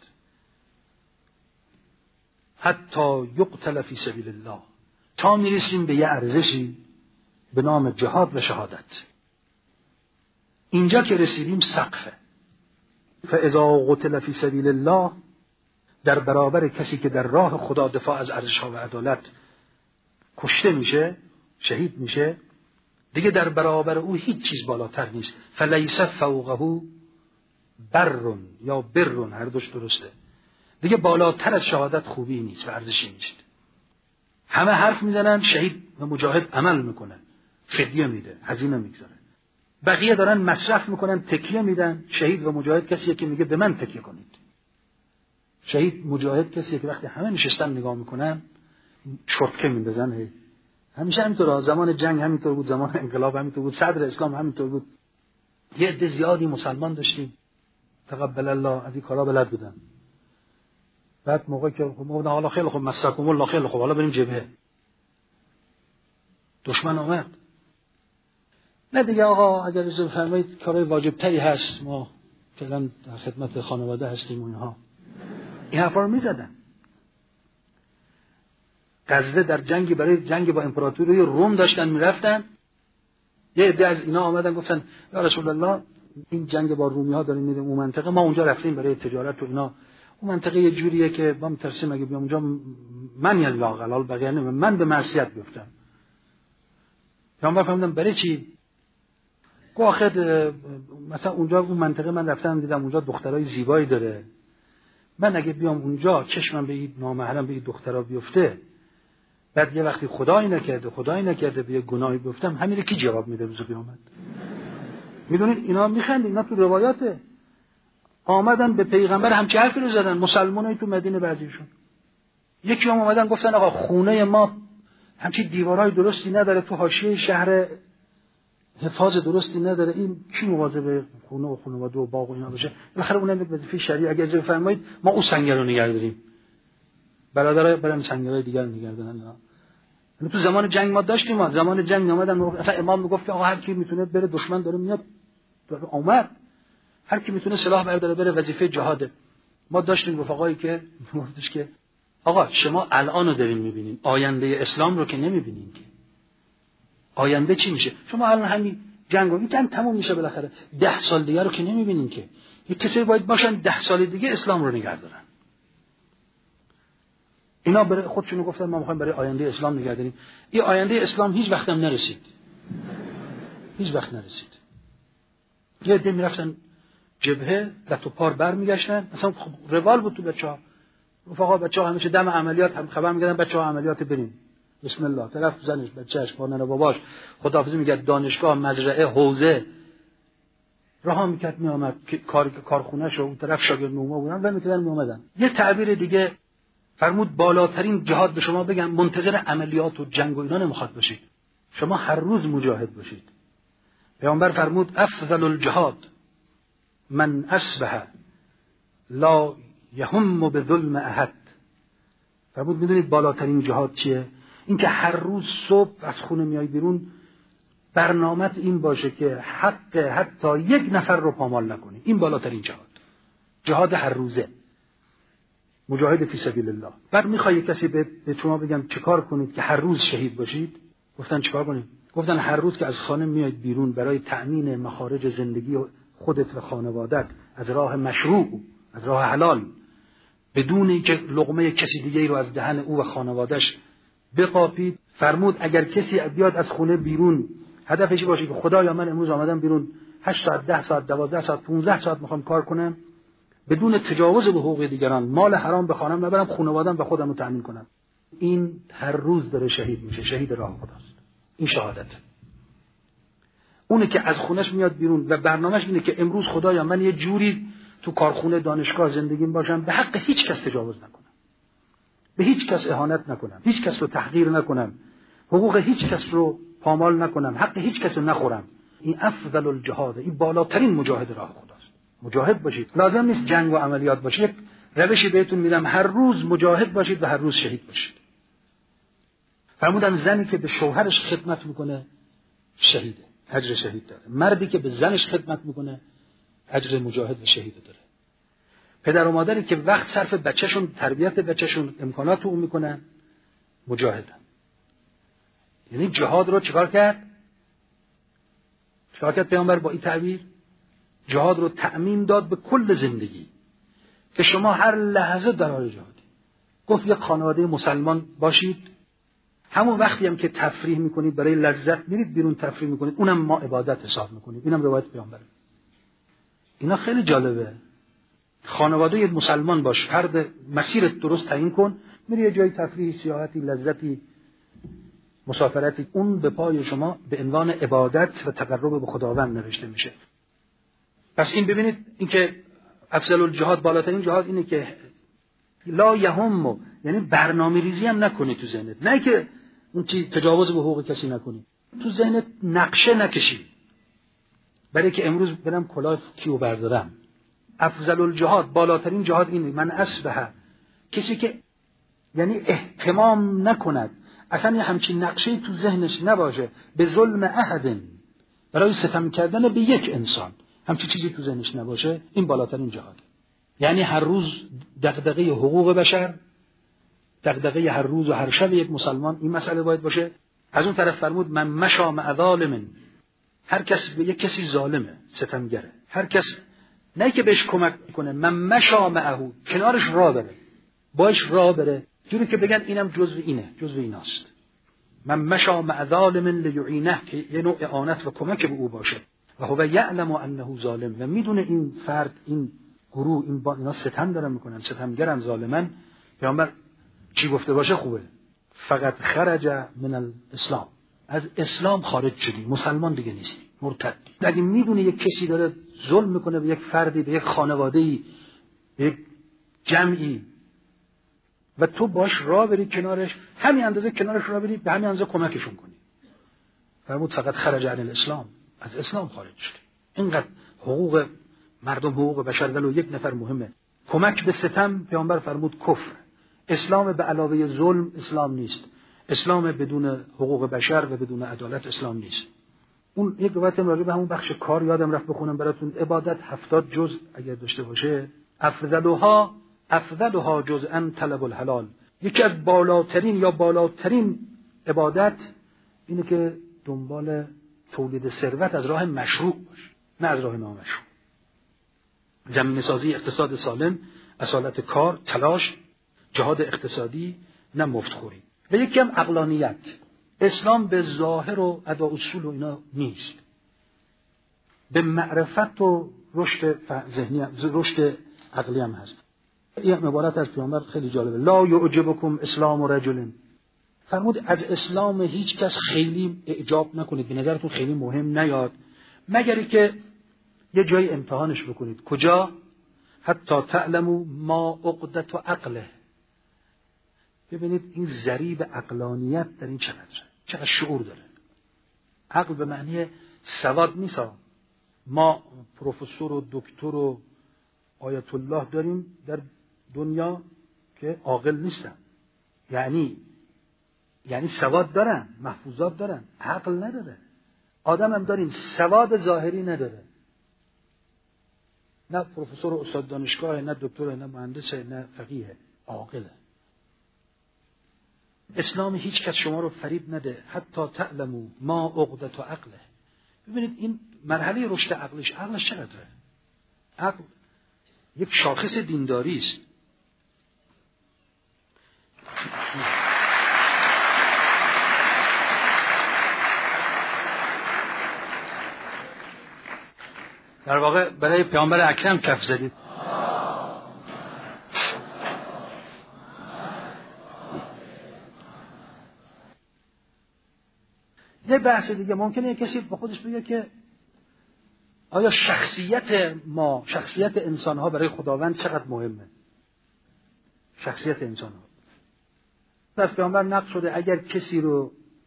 حتی یقتل فی سبیل الله، تا میرسیم به یه ارزشی به نام جهاد و شهادت. اینجا که رسیدیم سقفه. فاذا قتل فی سبیل الله، در برابر کسی که در راه خدا دفاع از ارزش‌ها و عدالت کشته میشه، شهید میشه، دیگه در برابر او هیچ چیز بالاتر نیست. فلیس فوقه برون یا برون، هر دوش درسته. دیگه بالاتر از شهادت خوبی نیست و ارزشی نیست. همه حرف میزنن، شهید و مجاهد عمل میکنن، فدیه میده، هزینه میگذاره. بقیه دارن مصرف میکنن، تکیه میدن. شهید و مجاهد کسیه که میگه به من تکیه کنید. شهید مجاهد کسیه که وقتی همه نشستن نگاه میکنن چرتکه میندازن. همیشه همینطور، زمان جنگ همینطور بود، زمان انقلاب همینطور بود، صدر اسلام همینطور بود. یه عده زیادی مسلمان داشتیم، تقبل الله، از این کارا بلد بودن. بعد موقعی که گفتن حالا خیلی خوب، مسکم الله، خیلی خوب، حالا بریم جبهه. دشمن اومد. نه دیگه آقا اگر اجازه بفرمایید کارهای واجب تری هست، ما فعلا در خدمت خانواده هستیم و اینها. این حرفا رو میزدن. غزوه در جنگی برای جنگ با امپراتوری روم داشتن میرفتن. یه عده از اینا آمدن گفتن یا رسول الله این جنگ با رومی ها داریم میریم اون منطقه، ما اونجا رفتیم برای تجارت و اینا، اون منطقه یه جوریه که ما میترسیم اگه بیام اونجا من یا لاغلال بقیه من به معصیت بیفتم. پیامبر فرمودن برای چی؟ گفت آخه مثلا اونجا اون منطقه من رفتم دیدم اونجا دخترای زیبایی داره، من اگه بیام اونجا چشمم به این نامحرم به این دخترا بیفته، بعد یه وقتی خدایی نکرده به یه گناهی بیفتم، همین کی جواب میده روز قیامت؟ میدونید اینا میخندن، اینا تو روایاته. آمدن به پیغمبر همچه حرفی رو زدن، مسلمانای تو مدینه بعضیشون. یکی هم اومدن گفتن آقا خونه ما همچین دیوارای درستی نداره، تو حاشیه شهر حفاظ درستی نداره، این کی مواظب خونه و خانواده و باغ و اینا باشه؟ بالاخره اونم یک وظیفه شرعی، اگه اجازه فرمایید ما اون سنگر رو نگه داریم. برادرای برام سنگرای دیگر نگه دارن. اینا تو زمان جنگ ما داشتیم، ما زمان جنگ اومدن اصلا امام میگفت که آقا هر کی میتونه بره، دشمن داره میاد، داره اومد، هر کی میتونه سلاح برداره بره، وظیفه جهاده. ما داشتیم رفقایی که گفتش که آقا شما الان رو دارین میبینین، آینده اسلام رو که نمیبینین که. آینده چی میشه؟ شما الان همین جنگ تموم میشه بالاخره، 10 سال دیگه رو که نمیبینین که. یک کسی باید باشن 10 سال دیگه اسلام رو نگه دارن. اینا برای خودشونو گفتن ما میخوایم برای آینده اسلام نگه داریم. این آینده اسلام هیچ وقت هم نرسید. هیچ وقت نرسید. یه عده میرفتن جبهه لتو پار برمیگشتن، مثلا خب روال بود تو بچه‌ها. رفقا بچه‌ها همیشه دم عملیات هم خبر میگردن بچه‌ها عملیات بریم. بسم الله. طرف زنش بچه‌اش مادر باباش خداحافظی میگه دانشگاه مزرعه حوزه راه میکرد میامد کارخونه‌ش و اون طرف شاگرد نوما بودن و میکردن میامدن. یه تعبیر دیگه فرمود بالاترین جهاد به شما بگم منتظر عملیات و جنگ و اینا نمیخواد باشید. شما هر روز مجاهد باشید. پیامبر فرمود افضل الجهاد من اصبح لا یهم بظلم احد. فرمود میدونید بالاترین جهاد چیه؟ این که هر روز صبح از خونه میای بیرون برنامت این باشه که حق حتی یک نفر رو پامال نکنی. این بالاترین جهاد. جهاد هر روزه. مجاهد فی سبیل الله. بعد میخوای کسی به شما بگم چیکار کنید که هر روز شهید باشید؟ گفتن چیکار کنید؟ گفتن هر روز که از خانه میاید بیرون برای تأمین مخارج زندگی خودت و خانوادت از راه مشروع، از راه حلال، بدون اینکه لقمه کسی دیگه رو از دهن او و خانواده‌اش بقاپید. فرمود اگر کسی بیاد از خونه بیرون هدفش باشه که خدایا من امروز آمدم بیرون 8 ساعت 10 ساعت 12 ساعت 15 ساعت میخوام کار کنم، بدون تجاوز به حقوق دیگران، مال حرام به خانم نبرم، خانواده‌ام و خودم رو تأمین کنم، این هر روز داره شهید میشه. شهید راه خداست. این شهادت. اونه که از خونش میاد بیرون و برنامه‌اش اینه که امروز خدایا من یه جوری تو کارخونه دانشگاه زندگیم باشم به حق هیچ کس تجاوز نکنم، به هیچ کس اهانت نکنم، هیچ کس رو تحقیر نکنم، حقوق هیچ کس رو پامال نکنم، حق هیچ کس رو نخورم. این افضل الجهاد، این بالاترین مجاهد راه خداست. مجاهد باشید. لازم نیست جنگ و عملیات باشه. یک روشی بهتون میدم، هر روز مجاهد باشید و هر روز شهید باشید. فرمودن زنی که به شوهرش خدمت میکنه شهیده، اجر شهید داره. مردی که به زنش خدمت میکنه اجر مجاهد و شهید داره. پدر و مادری که وقت صرف بچه‌شون، تربیت بچه‌شون، امکانات اون میکنن مجاهدن. یعنی جهاد رو چیکار کرد؟ چیکار کرد پیامبر با این تعبیر؟ جهاد رو تأمین داد به کل زندگی که شما هر لحظه در حال جهادی. گفت یک خانواده مسلمان باشید، همون وقتی هم که تفریح میکنید برای لذت میرید بیرون تفریح میکنید، اونم ما عبادت حساب میکنید. اینم روایت پیامبره. اینا خیلی جالبه. خانواده مسلمان باش، فرد مسیرت درست تعیین کن، میری یه جای تفریح، سیاحتی، لذتی، مسافرتی، اون به پای شما به عنوان عبادت و تقرب به خداوند نوشته میشه. پس این ببینید، این که افضل الجهاد، بالاترین جهاد اینه که لا یهم، یعنی برنامه ریزی هم نکنی تو ذهنت، نه که اون چی تجاوز به حقوق کسی نکنی، تو ذهنت نقشه نکشی برای که امروز برم کلاه کیو بردارم. افضل الجهاد، بالاترین جهاد اینه من اصبح، کسی که یعنی اهتمام نکند، اصلا یه همچین نقشه‌ای تو ذهنش نباشه به ظلم احد، برای ستم کردن به یک انسان همچین چیزی تو ذهنش نباشه، این بالاترین جهاد. یعنی هر روز دغدغه حقوق بشر، دغدغه هر روز و هر شب یک مسلمان این مسئله باید باشه. از اون طرف فرمود من مشى مع ظالم، هر کس به یک کسی ظالمه، ستمگره، هر کس نه که بهش کمک کنه، من مشى معه، کنارش راه بره، باش راه بره، جوری که بگن اینم جزو اینه، جزو ایناست. من مشى مع ظالم لیعینه، که یه نوع اعانت و کمک به او باشه. و هو یعلم انه ظالم، و میدونه این فرد، این گروه، این با اینا ستم دارن میکنن، ستمگرن، ظالمن. پیامبر چی گفته باشه خوبه، فقط خرج من الاسلام، از اسلام خارج شدی، مسلمان دیگه نیستی، مرتدی. اگه میدونه یک کسی داره ظلم میکنه به یک فردی، به یک خانواده‌ای، به یک جمعی، و تو باش راه بری کنارش، همین اندازه کنارش راه بری، به همین اندازه کمکشون کنی. فرمود فقط خرج عن الاسلام، از اسلام خارج شدی. اینقدر حقوق مردم، حقوق بشر، ولو یک نفر مهمه. کمک به ستم، پیامبر فرمود کفر. اسلام به علاوه ظلم اسلام نیست. اسلام بدون حقوق بشر و بدون عدالت اسلام نیست. اون یک روایت راجع به همون بخش کار یادم رفت بخونم براتون. عبادت 70 جزء اگر داشته باشه، افضلها جزءا طلب الحلال. یکی از بالاترین یا بالاترین عبادت اینه که دنبال تولید ثروت از راه مشروع باشه، نه از راه نامشروع. زمینه سازی اقتصاد سالم، اصالت کار، تلاش، جهاد اقتصادی، نه مفتخوری. و یکی هم عقلانیت. اسلام به ظاهر و ادا اصول و اینا نیست، به معرفت و رشد ذهنی، رشد عقلی هم هست. این عبارت از پیامبر خیلی جالبه: لا یعجبکم اسلام رجل. فرمود از اسلام هیچ کس خیلی اعجاب نکنید، به نظرتون خیلی مهم نیاد، مگر که یه جای امتحانش بکنید. کجا؟ حتی تعلموا ما عقدة عقله. ببینید این ضریب عقلانیت در این چقدر شعور داره. عقل به معنی سواد نیست. ما پروفسور و دکتر و آیت الله داریم در دنیا که عاقل نیستن، یعنی سواد دارن، محفوظات دارن، عقل نداره. آدم هم داریم سواد ظاهری نداره، نه پروفسور و استاد دانشگاه، نه دکتر، نه مهندس، نه فقیه، عاقله. اسلام هیچ کس شما رو فریب نده. حتی تعلموا ما عقدة عقله. ببینید این مرحله رشد عقلش چقدره. عقل یک شاخص دینداری است. در واقع برای پیامبر اکرم کف زدید. یه بحث دیگه، ممکنه یک کسی با خودش بگه که آیا شخصیت انسان ها برای خداوند چقدر مهمه؟ شخصیت انسان ها. پس پیامبر نقل شده اگر کسی رو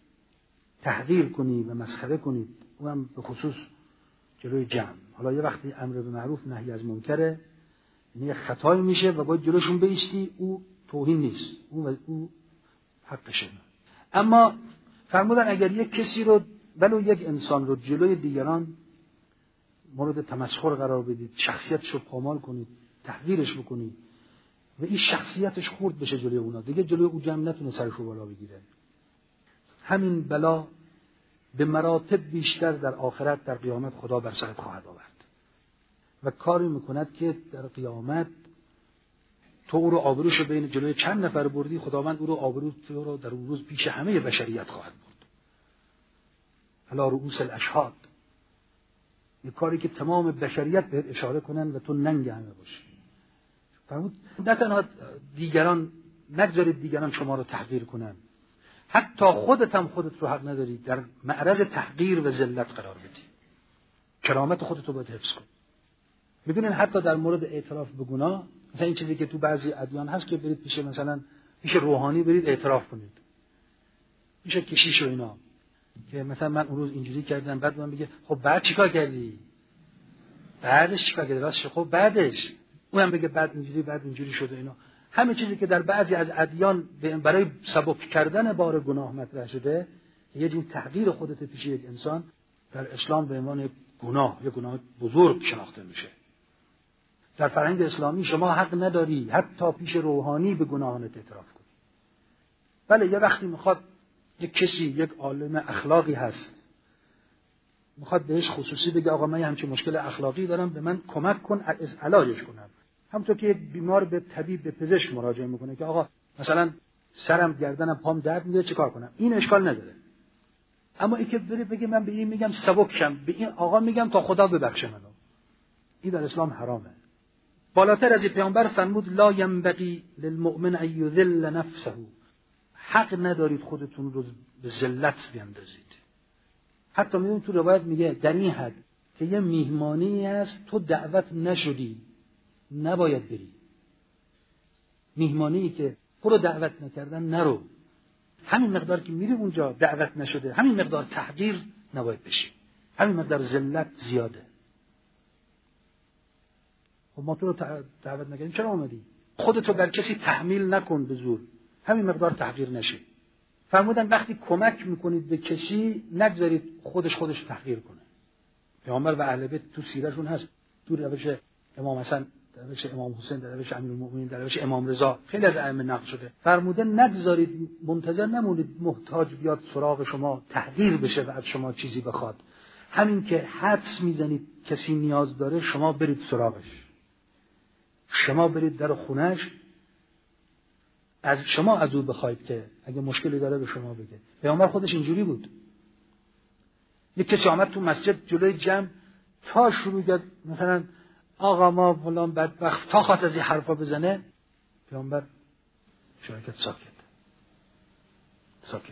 تحقیر کنی و مسخره کنید، اونم به خصوص جلوی جمع. حالا یه وقتی امر به معروف نهی از منکره، یعنی خطایی میشه و باید جلوشون بایستی، او توهین نیست، او حقشه. اما فرمودن اگر یک کسی رو، ولو یک انسان رو جلوی دیگران مورد تمسخر قرار بدید، شخصیتش رو پامال کنید، تحقیرش بکنید و این شخصیتش خورد بشه جلوی اونا، دیگه جلوی او جمع نتونه سرش رو بالا بگیره، همین بلا به مراتب بیشتر در آخرت، در قیامت خدا بر سرت خواهد آورد و کاری میکند که در قیامت تو او رو آبروشو بین جلوی چند نفر بردی، خداوند او رو آبرو رو در اون روز پیش همه بشریت خواهد برد، علی رؤوس الاشهاد. یه کاری که تمام بشریت بهت اشاره کنن و تو ننگ همه باشی. فرمود نه تنها دیگران، نگذارید دیگران شما رو تحقیر کنن، حتی خودت رو حق نداری در معرض تحقیر و ذلت قرار بدی. کرامت خودت رو باید حفظ کن. میدونین حتی در مورد اعتراف به گناه، مثلا این چیزی که تو بعضی ادیان هست که برید پیش روحانی برید اعتراف کنید، میشه کشیش و اینا، که مثلا من اون روز اینجوری کردم، بعد من بگه خب بعد چیکار کردی؟ بعدش چیکار کردی؟ راستش خب بعدش اونم بگه بعد اینجوری شده اینا. همه چیزی که در بعضی از ادیان برای سبک کردن بار گناه مطرح شده، یه جور تحقیر خودت پیش یک انسان، در اسلام به عنوان گناه، یک گناه بزرگ شناخته میشه. در فرهنگ اسلامی شما حق نداری حتی پیش روحانی به گناهانت اعتراف کنی. بله یه وقتی میخواد یک کسی، یک عالم اخلاقی هست، میخواد بهش خصوصی بگه آقا من همچین مشکل اخلاقی دارم، به من کمک کن علاجش کنم. همونطور که بیمار به طبیب، به پزشک مراجعه میکنه که آقا مثلا سرم، گردنم، پام درد میگیره چیکار کنم، این اشکال نداره. اما این که بره بگه من به این میگم سبک شم، به این آقا میگم تا خدا ببخشه منو، این در اسلام حرامه. بالاتر از پیامبر فرمود لا ینبغی للمؤمن ان یذل نفسه. حق ندارید خودتون رو به ذلت بیندازید. حتی میدونید تو روایت میگه در این حد که یه میهمانی هست تو دعوت نشدی نباید بری. میهمانی که تو رو دعوت نکردن نرو. همین مقدار که میری اونجا دعوت نشده، همین مقدار تحقیر نباید بشی، همین مقدار ذلت زیاده. خب ما تو رو دعوت نکردیم چرا اومدی؟ خودتو بر کسی تحمیل نکن به زور، همین مقدار تحقیر نشی. فرمودن وقتی کمک میکنید به کسی نگذارید خودش تحقیر کنه. پیامبر و اهل بیت تو سیرشون هست، تو روش امام حسن، در روش امام حسین، در روش امیرالمومنین، در روش امام رضا، خیلی از ائمه نقل شده. فرموده نگذارید، منتظر نمونید محتاج بیاد سراغ شما تحقیر بشه و از شما چیزی بخواد. همین که حدس میزنید کسی نیاز داره، شما برید سراغش، شما برید در خونه‌اش، از شما از او بخواید که اگه مشکلی داره به شما بگه. پیامبر خودش اینجوری بود. یک کسی آمد تو مسجد جلوی جمع تا شروع کرد مثلا آقا ما فلان بدبخت تا خواست از این حرفا بزنه، پیامبر شاید ساکت.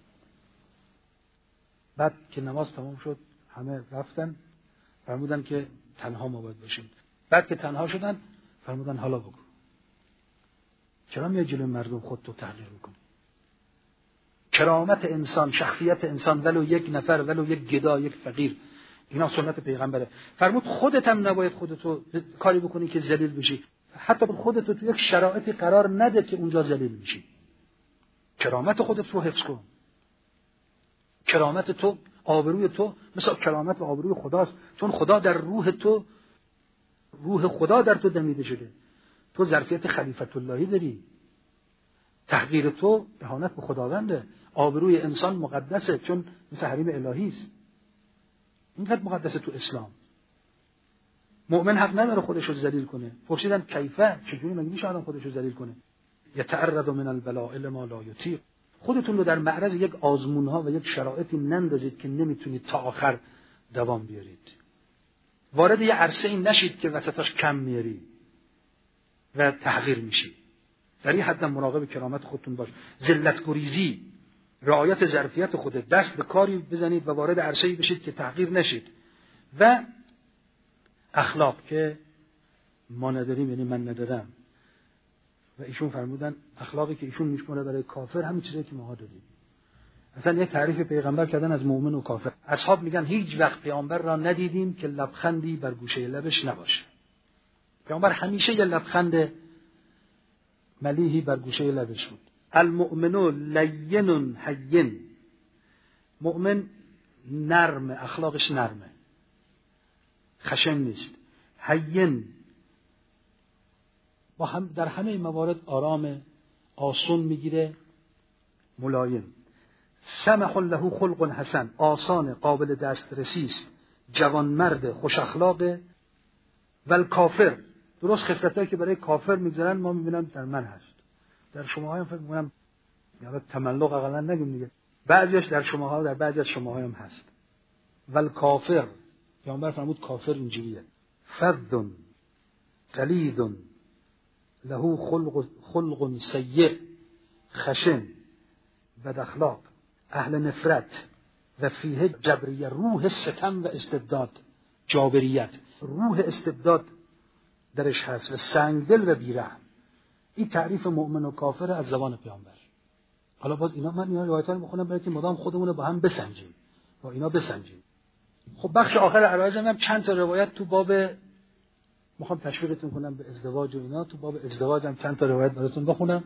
بعد که نماز تمام شد همه رفتن، فرمودن که تنها ما باید باشیم. بعد که تنها شدن فرمودن حالا بگو چرا میای جلوی مردم خودتو تحقیر میکنی؟ کرامت انسان، شخصیت انسان، ولو یک نفر، ولو یک گدا، یک فقیر، اینا سنت پیغمبره. فرمود خودت هم نباید خودتو کاری بکنی که ذلیل بشی، حتی خودتو تو یک شرایطی قرار نده که اونجا ذلیل بشی. کرامت خودت رو حفظ کن. کرامت تو، آبروی تو مثل کرامت و آبروی خداست، چون خدا در روح تو، روح خدا در تو دمیده شده. تو ظرفیت خلیفت اللهی داری. تحقیر تو اهانت به خداونده. آبروی انسان مقدسه چون مثل حریم الهی است. اینقدر مقدسه تو اسلام. مؤمن حق نداره خودش رو ذلیل کنه. پرسیدن کیفه، چجوری مگه میشه آدم خودش رو ذلیل کنه؟ یتعرض من البلاء لما لا یطیق. خودتون رو در معرض یک آزمون‌ها و یک شرایطی نندازید که نمیتونید تا آخر دوام بیارید. وارد یه عرصه این نشید که وسطش کم میاری و تحقیر میشی. در این حد مراقب کرامت خودتون باش. ذلت گریزی، رعایت ظرفیت خودت، دست به کاری بزنید و وارد عرصه‌ای بشید که تحقیر نشید. و اخلاق که ما نداریم، یعنی من ندارم. و ایشون فرمودن اخلاقی که ایشون میشماره برای کافر همین چیزی که ما داریم. اصلا یک تعریف پیغمبر کردن از مؤمن و کافر. اصحاب میگن هیچ وقت پیامبر را ندیدیم که لبخندی بر گوشه لبش نباشه. پیامبر همیشه یه لبخند ملیحی بر گوشه لبش بود. المؤمن لین هین. مؤمن نرم، اخلاقش نرمه، خشن نیست. هین با هم در همه موارد آرام، آسون میگیره، ملایم. سمح له خلق حسن، آسان، قابل دسترسی است، جوانمرد، خوش اخلاقه. والکافر، درست خصلتایی که برای کافر میگذارن ما میبینم در من هست. در شما هم فکر میکنم یا تملق اقلا نگیم دیگه، بعضیش در شماها و در بعضی از شماها هم هست. والکافر، پیامبر فرمود کافر اینجوریه. فذ غلیظ له خلق سیء، خشن، بد اخلاق، اهل نفرت و فیه جبریه، روح ستم و استبداد، جابریت، روح استبداد درش هست و سنگدل و بیرحم. این تعریف مؤمن و کافر از زبان پیامبر. حالا باز من اینا روایت‌ها رو می‌خونم برای که مدام خودمون رو با هم بسنجیم، با اینا بسنجیم. خب بخش آخر عرایزم هم چند تا روایت تو باب، میخوام تشویقتون کنم به ازدواج و اینا، تو باب ازدواج هم چند تا روایت براتون بخونم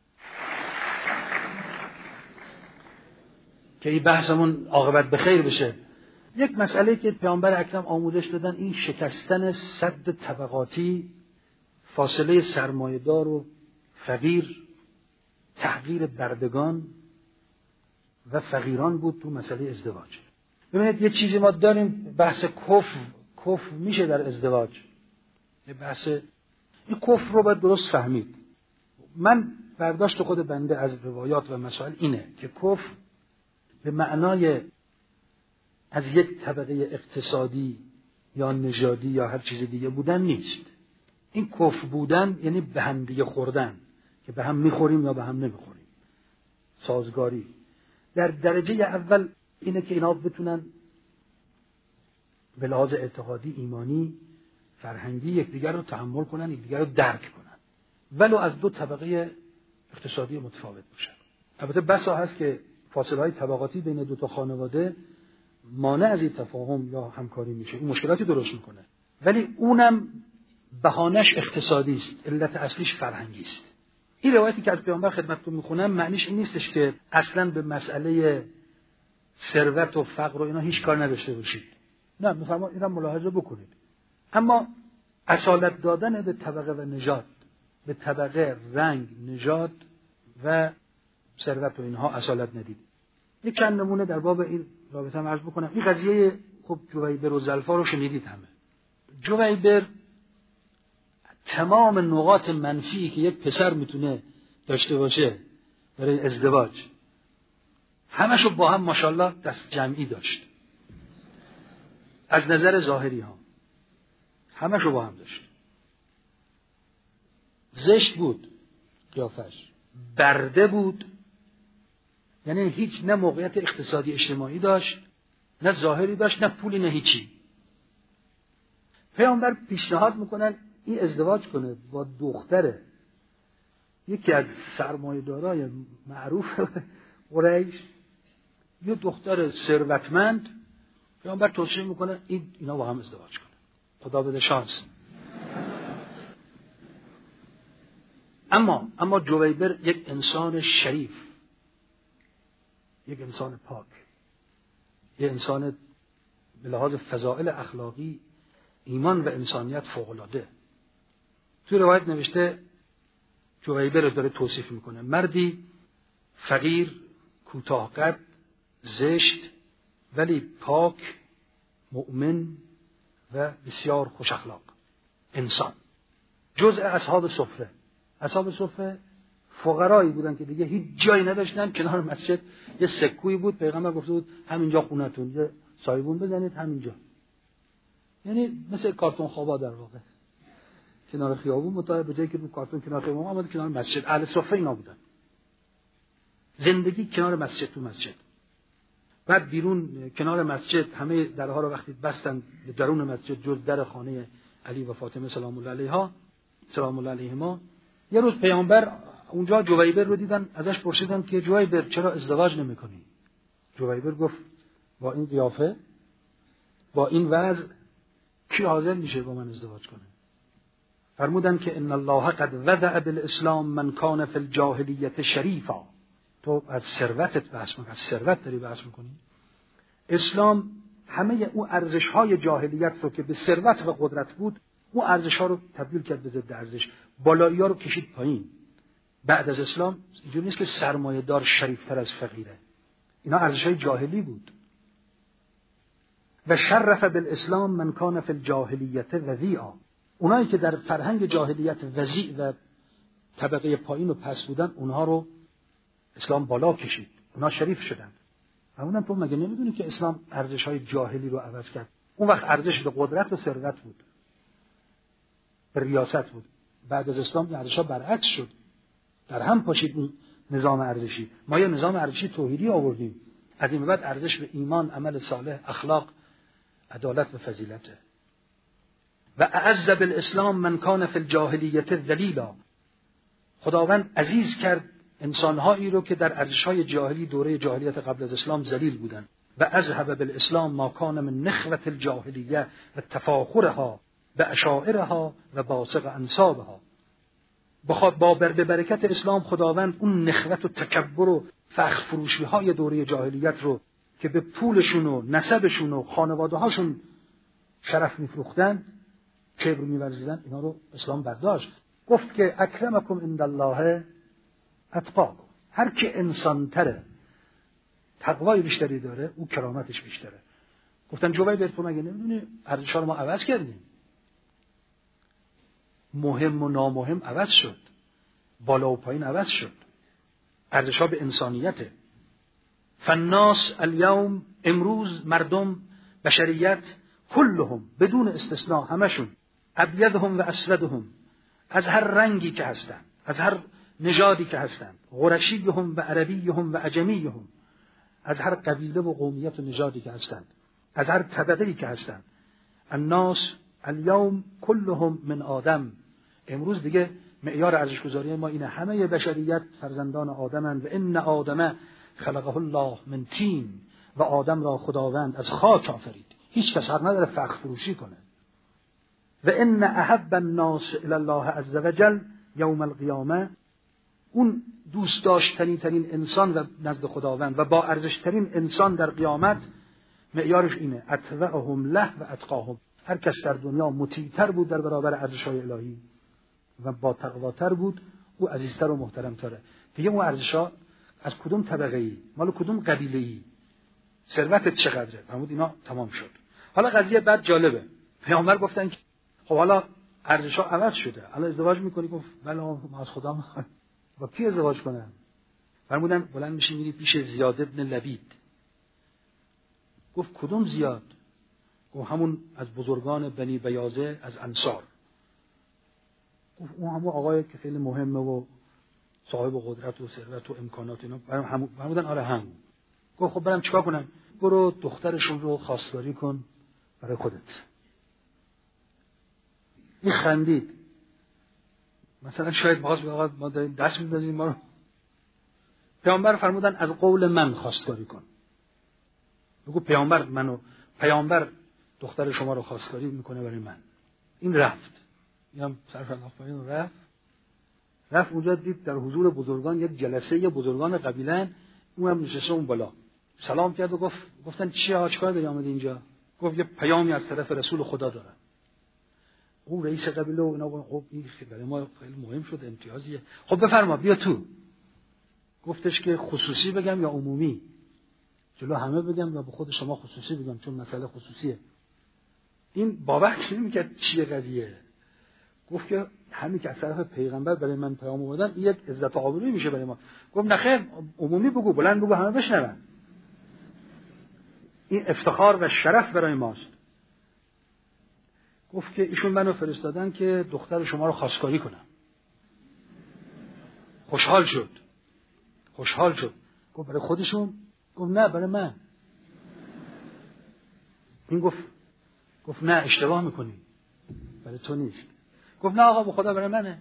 که این بحثمون عاقبت به خیر بشه. یک مسئله که پیامبر اکرم آموزش دادن، این شکستن سد طبقاتی، فاصله سرمایه‌دار و فقیر، تحقیر بردگان و فقیران بود تو مسئله ازدواج. ببینید یه چیزی ما داریم، بحث کفر میشه در ازدواج. یه بحث این کفر رو باید درست فهمید. من برداشت خود بنده از روایات و مسائل اینه که کفر به معنای از یک طبقه اقتصادی یا نژادی یا هر چیز دیگه بودن نیست. این کفر بودن یعنی به هم دیگه خوردن، که به هم میخوریم یا به هم نمیخوریم. سازگاری. در درجه اول اینه که اینا بتونن به لحاظ اعتقادی، ایمانی، فرهنگی یکدیگر رو تحمل کنن، یکدیگر رو درک کنن، ولو از دو طبقه اقتصادی متفاوت باشن. البته بسا هست که فاصله‌های طبقاتی بین دو تا خانواده مانع از این تفاهم یا همکاری میشه، این مشکلاتی درست میکنه، ولی اونم بهانش اقتصادی است، علت اصلیش فرهنگی است. این روایتی که از پیامبر خدمتتون میخونم معنیش این نیستش که اصلاً به مسئله ثروت و فقر و اینا هیچ کار نداشته باشید. نه، میفرماید اینا ملاحظه بکنید. اما اصالت دادن به طبقه و نژاد، به طبقه، رنگ، نژاد و ثروت و اینها اصالت ندید. یک چند نمونه در باب این رابطه هم عرض بکنم. این قضیه خب جویبر و زلفا رو شنیدید همه. جویبر تمام نقاط منفی که یک پسر میتونه داشته باشه برای ازدواج، همشو با هم ماشاءالله دست جمعی داشت. از نظر ظاهری ها همشو با هم داشت. زشت بود قیافش، برده بود، یعنی هیچ نه موقعیت اقتصادی اجتماعی داشت، نه ظاهری داشت، نه پولی، نه هیچی. پیامبر پیشنهاد میکنن این ازدواج کنه با دختره یکی از سرمایه‌دارای معروف قریش، یه دختر ثروتمند. پیامبر توصیه میکنه اینا با هم ازدواج کنه. خدا بده شانس. اما جویبر یک انسان شریف، یک انسان پاک، یک انسان به لحاظ فضائل اخلاقی، ایمان و انسانیت فوق‌العاده. توی روایت نوشته جویبر رو داره توصیف میکنه، مردی فقیر، کوتاه قد، زشت ولی پاک، مؤمن و بسیار خوش اخلاق انسان. جزء اصحاب صفه. اصحاب صفه فقرایی بودن که دیگه هیچ جایی نداشتن. کنار مسجد یه سکویی بود، پیغمبر گفته بود همینجا خونتون، یه سایبون بزنید همینجا. یعنی مثل کارتون خوابا در واقع، کنار خیابون، متأ به جایی که رو کارتون کنار خیابون، اما کنار مسجد. اهل صفه اینا بودن. زندگی کنار مسجد، تو مسجد. بعد بیرون کنار مسجد همه درها رو وقتی بستن به درون مسجد جز در خانه علی و فاطمه سلام الله علیهما. یه روز پیامبر اونجا جویبر رو دیدن، ازش پرسیدن که جویبر چرا ازدواج نمی‌کنی؟ جویبر گفت با این قیافه، با این وضع کی حاضر میشه با من ازدواج کنه؟ فرمودن که ان الله قد وضع بالاسلام من کان فی الجاهلیت شریفا. تو از ثروتت بحث می‌کنی، از ثروت داری بحث می‌کنی. اسلام همه اون ارزش‌های جاهلیت رو که به ثروت و قدرت بود، اون ارزش‌ها رو تبدیل کرد به ضد ارزش. بالایی‌ها رو کشید پایین. بعد از اسلام اینجوری نیست که سرمایه‌دار شریف‌تر از فقیره. اینا ارزش‌های جاهلی بود. و شرف بالاسلام من کان فی الجاهلیت وضیعا. اونایی که در فرهنگ جاهلیت وضیع و طبقه پایین و پس بودن، اونها رو اسلام بالا کشید، اونها شریف شدند. همونم تو مگه نمیدونی که اسلام ارزش‌های جاهلی رو عوض کرد؟ اون وقت ارزش به قدرت و ثروت بود، به ریاست بود. بعد از اسلام ارزش‌ها برعکس شد، در هم پاشید نظام ارزشی. ما یه نظام ارزشی توحیدی آوردیم، از این به بعد ارزش به ایمان، عمل صالح، اخلاق، عدالت و فضیلته. و اعز بالاسلام من کان فی الجاهلیت ذلیلا. خداوند عزیز کرد انسان‌هایی رو که در ارزش‌های جاهلی، دوره جاهلیت قبل از اسلام ذلیل بودند. و اذهب بالاسلام ما کان من نخوة الجاهلیه و تفاخرها به اشاعرها و باسق انسابها. با برکت اسلام خداوند اون نخوت و تکبر و فخر فروشی‌های دوره جاهلیت رو که به پولشون و نسبشون و خانواده‌هاشون شرف می‌فروختند، کبر می‌ورزیدند، اینا رو اسلام برداشت. گفت که اکرمکم عند الله اتقاکم. هر که انسان‌تره، تقوای بیشتری داره، او کرامتش بیشتره. گفتن جویبر تو مگه نمی‌دونی ارزش‌ها رو ما عوض کردیم؟ مهم و نامهم عوض شد، بالا و پایین عوض شد، ارزش‌ها به انسانیته. فالناس الیوم، امروز مردم، بشریت، کلهم بدون استثناء، همشون، ابیضهم و اسودهم، از هر رنگی که هستند، از هر نژادی که هستند، قرشیهم و عربیهم و عجمیهم، از هر قبیله و قومیت و نژادی که هستند، از هر طبقه‌ای که هستند. الناس الیوم کلهم من آدم. امروز دیگه معیار ارزش‌گذاری ما اینه، همه بشریت فرزندان آدمند. و ان آدم خلقه الله من طین. و آدم را خداوند از خاک آفرید. هیچ کس حق نداره فخر فروشی کنه. و ان احب الناس الی الله عز وجل یوم القیامه. اون دوست داشتنی ترین انسان و نزد خداوند و با ارزش ترین انسان در قیامت معیارش اینه، اتبعهم له و اتقاهم. هر کس در دنیا مطیع‌تر بود در برابر ارزش‌های الهی و با تقواتر بود، او عزیزتر و محترم‌تره. دیگه اون ارزش‌ها از کدوم طبقه‌ای، مال کدوم قبیله‌ای، ثروتت چقدره، فرمود اینا تمام شد. حالا قضیه بعد جالبه. پیامبر گفتن که خب حالا ارزش‌ها عوض شده، حالا ازدواج می‌کنی؟ گفت بله ما از خدا می‌خوایم. با کی ازدواج کنم؟ فرمودن بلند میشی میری پیش زیاد ابن لبید. گفت کدوم زیاد؟ گفت همون از بزرگان بنی بیاضه از انصار. گفت اون همون آقایی که خیلی مهمه و صاحب قدرت و ثروت و امکانات اینا. فرمودن آره همون. گفت خب برم چیکار کنم؟ برو دخترشون رو خواستگاری کن برای خودت. این خندید. مثلا شاید ما داریم دست می‌دازیم ما رو. پیامبر فرمودن از قول من خواستگاری کن. بگو پیامبر دختر شما رو خواستگاری میکنه برای من. این رفت. اینم صرف الافاین رفت اونجا دید در حضور بزرگان یک جلسه بزرگان قبیله، اونم نشسته اون بالا. سلام کرد و گفتن چیکار داری آمدی اینجا؟ گفت یه پیامی از طرف رسول خدا دارم. اون رئیس قبیله و اینا خب این برای ما خیلی مهم شد، امتیازیه. خب بفرما بیا تو. گفتش که خصوصی بگم یا عمومی؟ جلو همه بگم یا به خود شما خصوصی بگم چون مسئله خصوصیه. این باور نمی‌کرد چیه قضیه. گفت که همین که از طرف پیغمبر برای من پیام اومدن یک عزت و آبرویی میشه برای ما. گفت نه خیر عمومی بگو، بلند بگو، همه بشنون. این افتخار و شرف برای ماست. گفت که ایشون منو فرستادن که دختر شما رو خواستگاری کنم. خوشحال شد. گفت برای خودشون؟ گفت نه برای من. این گفت نه اشتباه میکنی، برای تو نیست. گفت نه آقا به خدا برای منه.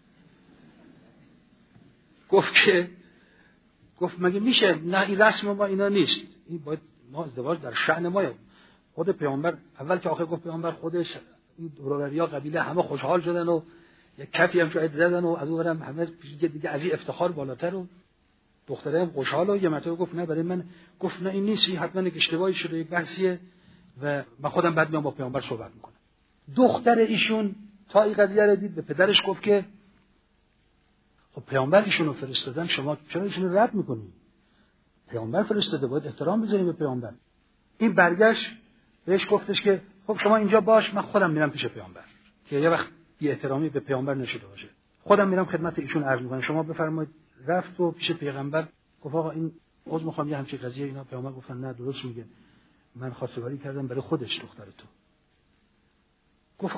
گفت مگه میشه؟ نه این رسم ما اینا نیست. این باید ما ازدواج در شأن ما. خود پیامبر اول که آخر گفت پیامبر خودش این دوروبریا قبیله همه خوشحال شدن و یک کفی هم شاید زدن و از اونورم همه دیگه از این افتخار بالاتر و دختره هم خوشحال و یه مرتبه گفت نه برای من. گفت نه این نیست، این حتما یک اشتباهی شده، یک بحثیه و من خودم بعد میام با پیامبر صحبت میکنم. دختر ایشون تا این قضیه رو دید به پدرش گفت که خب پیامبر ایشونو فرستادن، شما چرا ایشونو رد میکنی؟ پیامبر فرستاده، باید احترام بذاریم به پیامبر. این برگشت بهش گفتش که خب شما اینجا باش، من خودم میرم پیش پیامبر که یه وقت بی احترامی به پیامبر نشده باشه. خودم میرم خدمت ایشون عرض میکنم، شما بفرمایید. رفت و پیش پیغمبر گفت آقا این عذر میخوام یه همچین قضیه اینا. پیامبر گفتن نه درست میگه، من خواستگاری کردم برای خودش دختر تو. گفت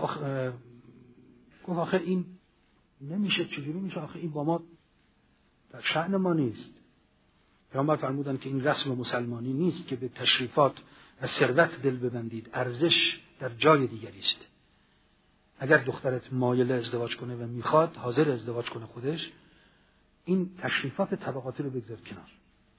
آخه این نمیشه، چجوری میشه؟ آخه این با ما در شأن ما نیست. پیامبر فرمودن که این رسم مسلمانی نیست که به تشریفات و ثروت دل ببندید، ارزش در جای دیگری است. اگر دخترت مایل ازدواج کنه و میخواد حاضر ازدواج کنه خودش، این تشریفات طبقاتی رو بگذار کنار.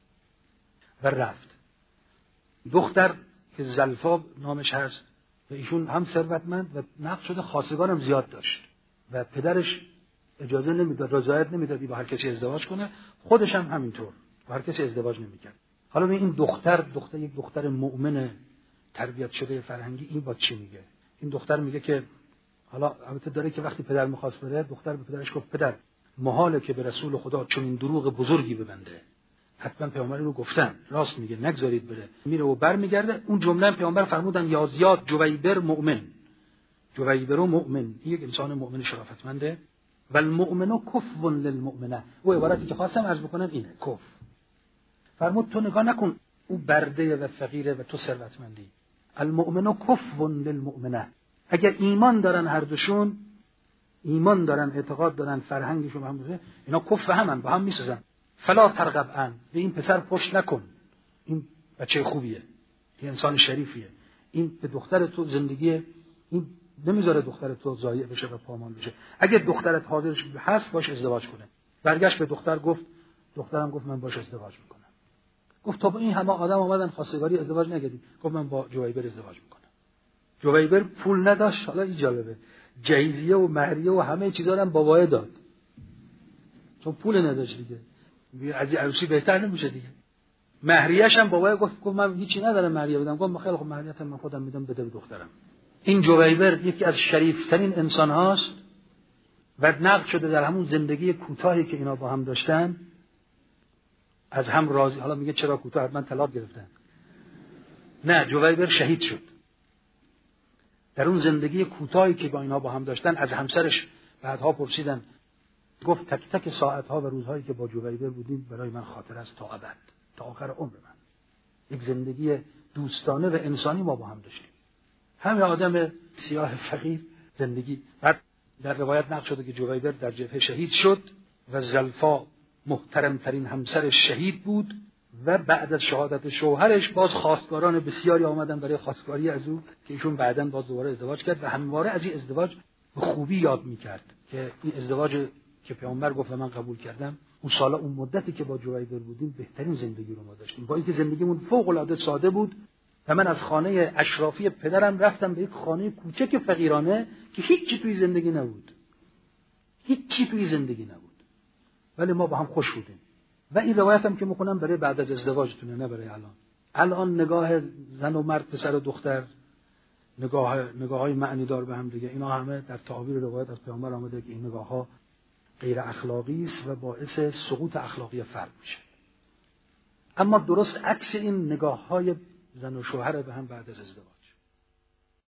و رفت. دختر که زلفا نامش هست و ایشون هم ثروتمند و نقد شده، خواستگار هم زیاد داشت و پدرش اجازه نمیداد، رضایت نمیدادی با هر کسی ازدواج کنه، خودش هم همینطور با هر کسی ازدواج نمیکرد. حالا به این دختر یک دختر مؤمن تربیت شده فرهنگی، این با چی میگه؟ این دختر میگه که حالا البته داره که وقتی پدر میخواست بره، دختر به پدرش گفت پدر محاله که به رسول خدا چنین دروغ بزرگی ببنده. حتما پیامبر رو گفتن، راست میگه، نگذارید بره. میره و برمیگرده. اون جمله پیامبر فرمودن یا زیاد جویبر مؤمن. جویبر مؤمن، یک انسان مؤمن شرافتمنده. و المؤمن کف للمؤمنه. او عبارتی که خواستم عرض بکنم اینه، کف. فرمود تو نگاه نکن او برده و فقیره و تو ثروتمندی. المؤمن کف للمؤمنه. اگر ایمان دارن هر دوشون، ایمان دارن، اعتقاد دارن، فرهنگشون هم باشه، اینا کف همن، با هم میسازن. فلا ترغب عن، به این پسر پشت نکن، این بچه خوبیه، این انسان شریفیه، این به دختر تو زندگی، این نمیذاره دختر تو ضایع بشه و پامال بشه. اگه دخترت حاضرش هست باش ازدواج کنه. برگشت به دختر گفت، دخترم گفت من باش ازدواج میکنم. گفت تا این همه آدم اومدن خواستگاری ازدواج نکردی؟ گفت من با جویبر ازدواج میکنم. جویبر پول نداشت، حالا این جالبه، جهیزیه و مهریه و همه چیزا هم بابا داد، چون پول نداشت دیگه. از عروسی بهتر نمیشه دیگه. مهریه‌اش هم بابا گفت من هیچی ندارم مهریه بدم. گفت خیلی خوب مهریه‌ت من خودم میدم، بده به دخترم. این جویبر یکی از شریفترین انسان هاست و نقد شده در همون زندگی کوتاهی که اینا با هم داشتن از هم راضی. حالا میگه چرا کوتاه؟ حتما طلاق گرفتن. نه، جویبر شهید شد. در اون زندگی کوتاهی که با اینا با هم داشتن از همسرش بعدها پرسیدن گفت تک تک ساعت‌ها و روزهایی که با جویبر بودیم برای من خاطر است تا ابد، تا آخر عمر من. یک زندگی دوستانه و انسانی ما با هم داشتیم. همه آدم سیاه فقیر زندگی. بعد در روایت نقل شده که جویبر در جبهه شهید شد و زلفا محترمترین همسر شهید بود و بعد از شهادت شوهرش باز خواستگاران بسیاری آمدن برای خواستگاری از او که ایشون بعداً باز دوباره ازدواج کرد و همواره از این ازدواج به خوبی یاد می‌کرد که این ازدواج که پیامبر گفت من قبول کردم، اون سالا اون مدتی که با جویبر بودیم بهترین زندگی رو ما داشتیم، با اینکه زندگیمون فوق‌العاده ساده بود و من از خانه اشرافی پدرم رفتم به یک خانه کوچک فقیرانه که هیچی توی زندگی نبود، هیچی توی زندگی نبود، ولی ما با هم خوش بودیم. و این روایت هم که میکنم برای بعد از ازدواجتونه، نه برای الان. الان نگاه زن و مرد، پسر و دختر، نگاه‌های معنی دار به هم دیگه، اینا همه در تعابیر روایت از پیامبر آمده که این نگاه‌ها غیر اخلاقی است و باعث سقوط اخلاقی فرد میشه. اما درست عکس این نگاه‌های زن و شوهر به هم بعد از ازدواج.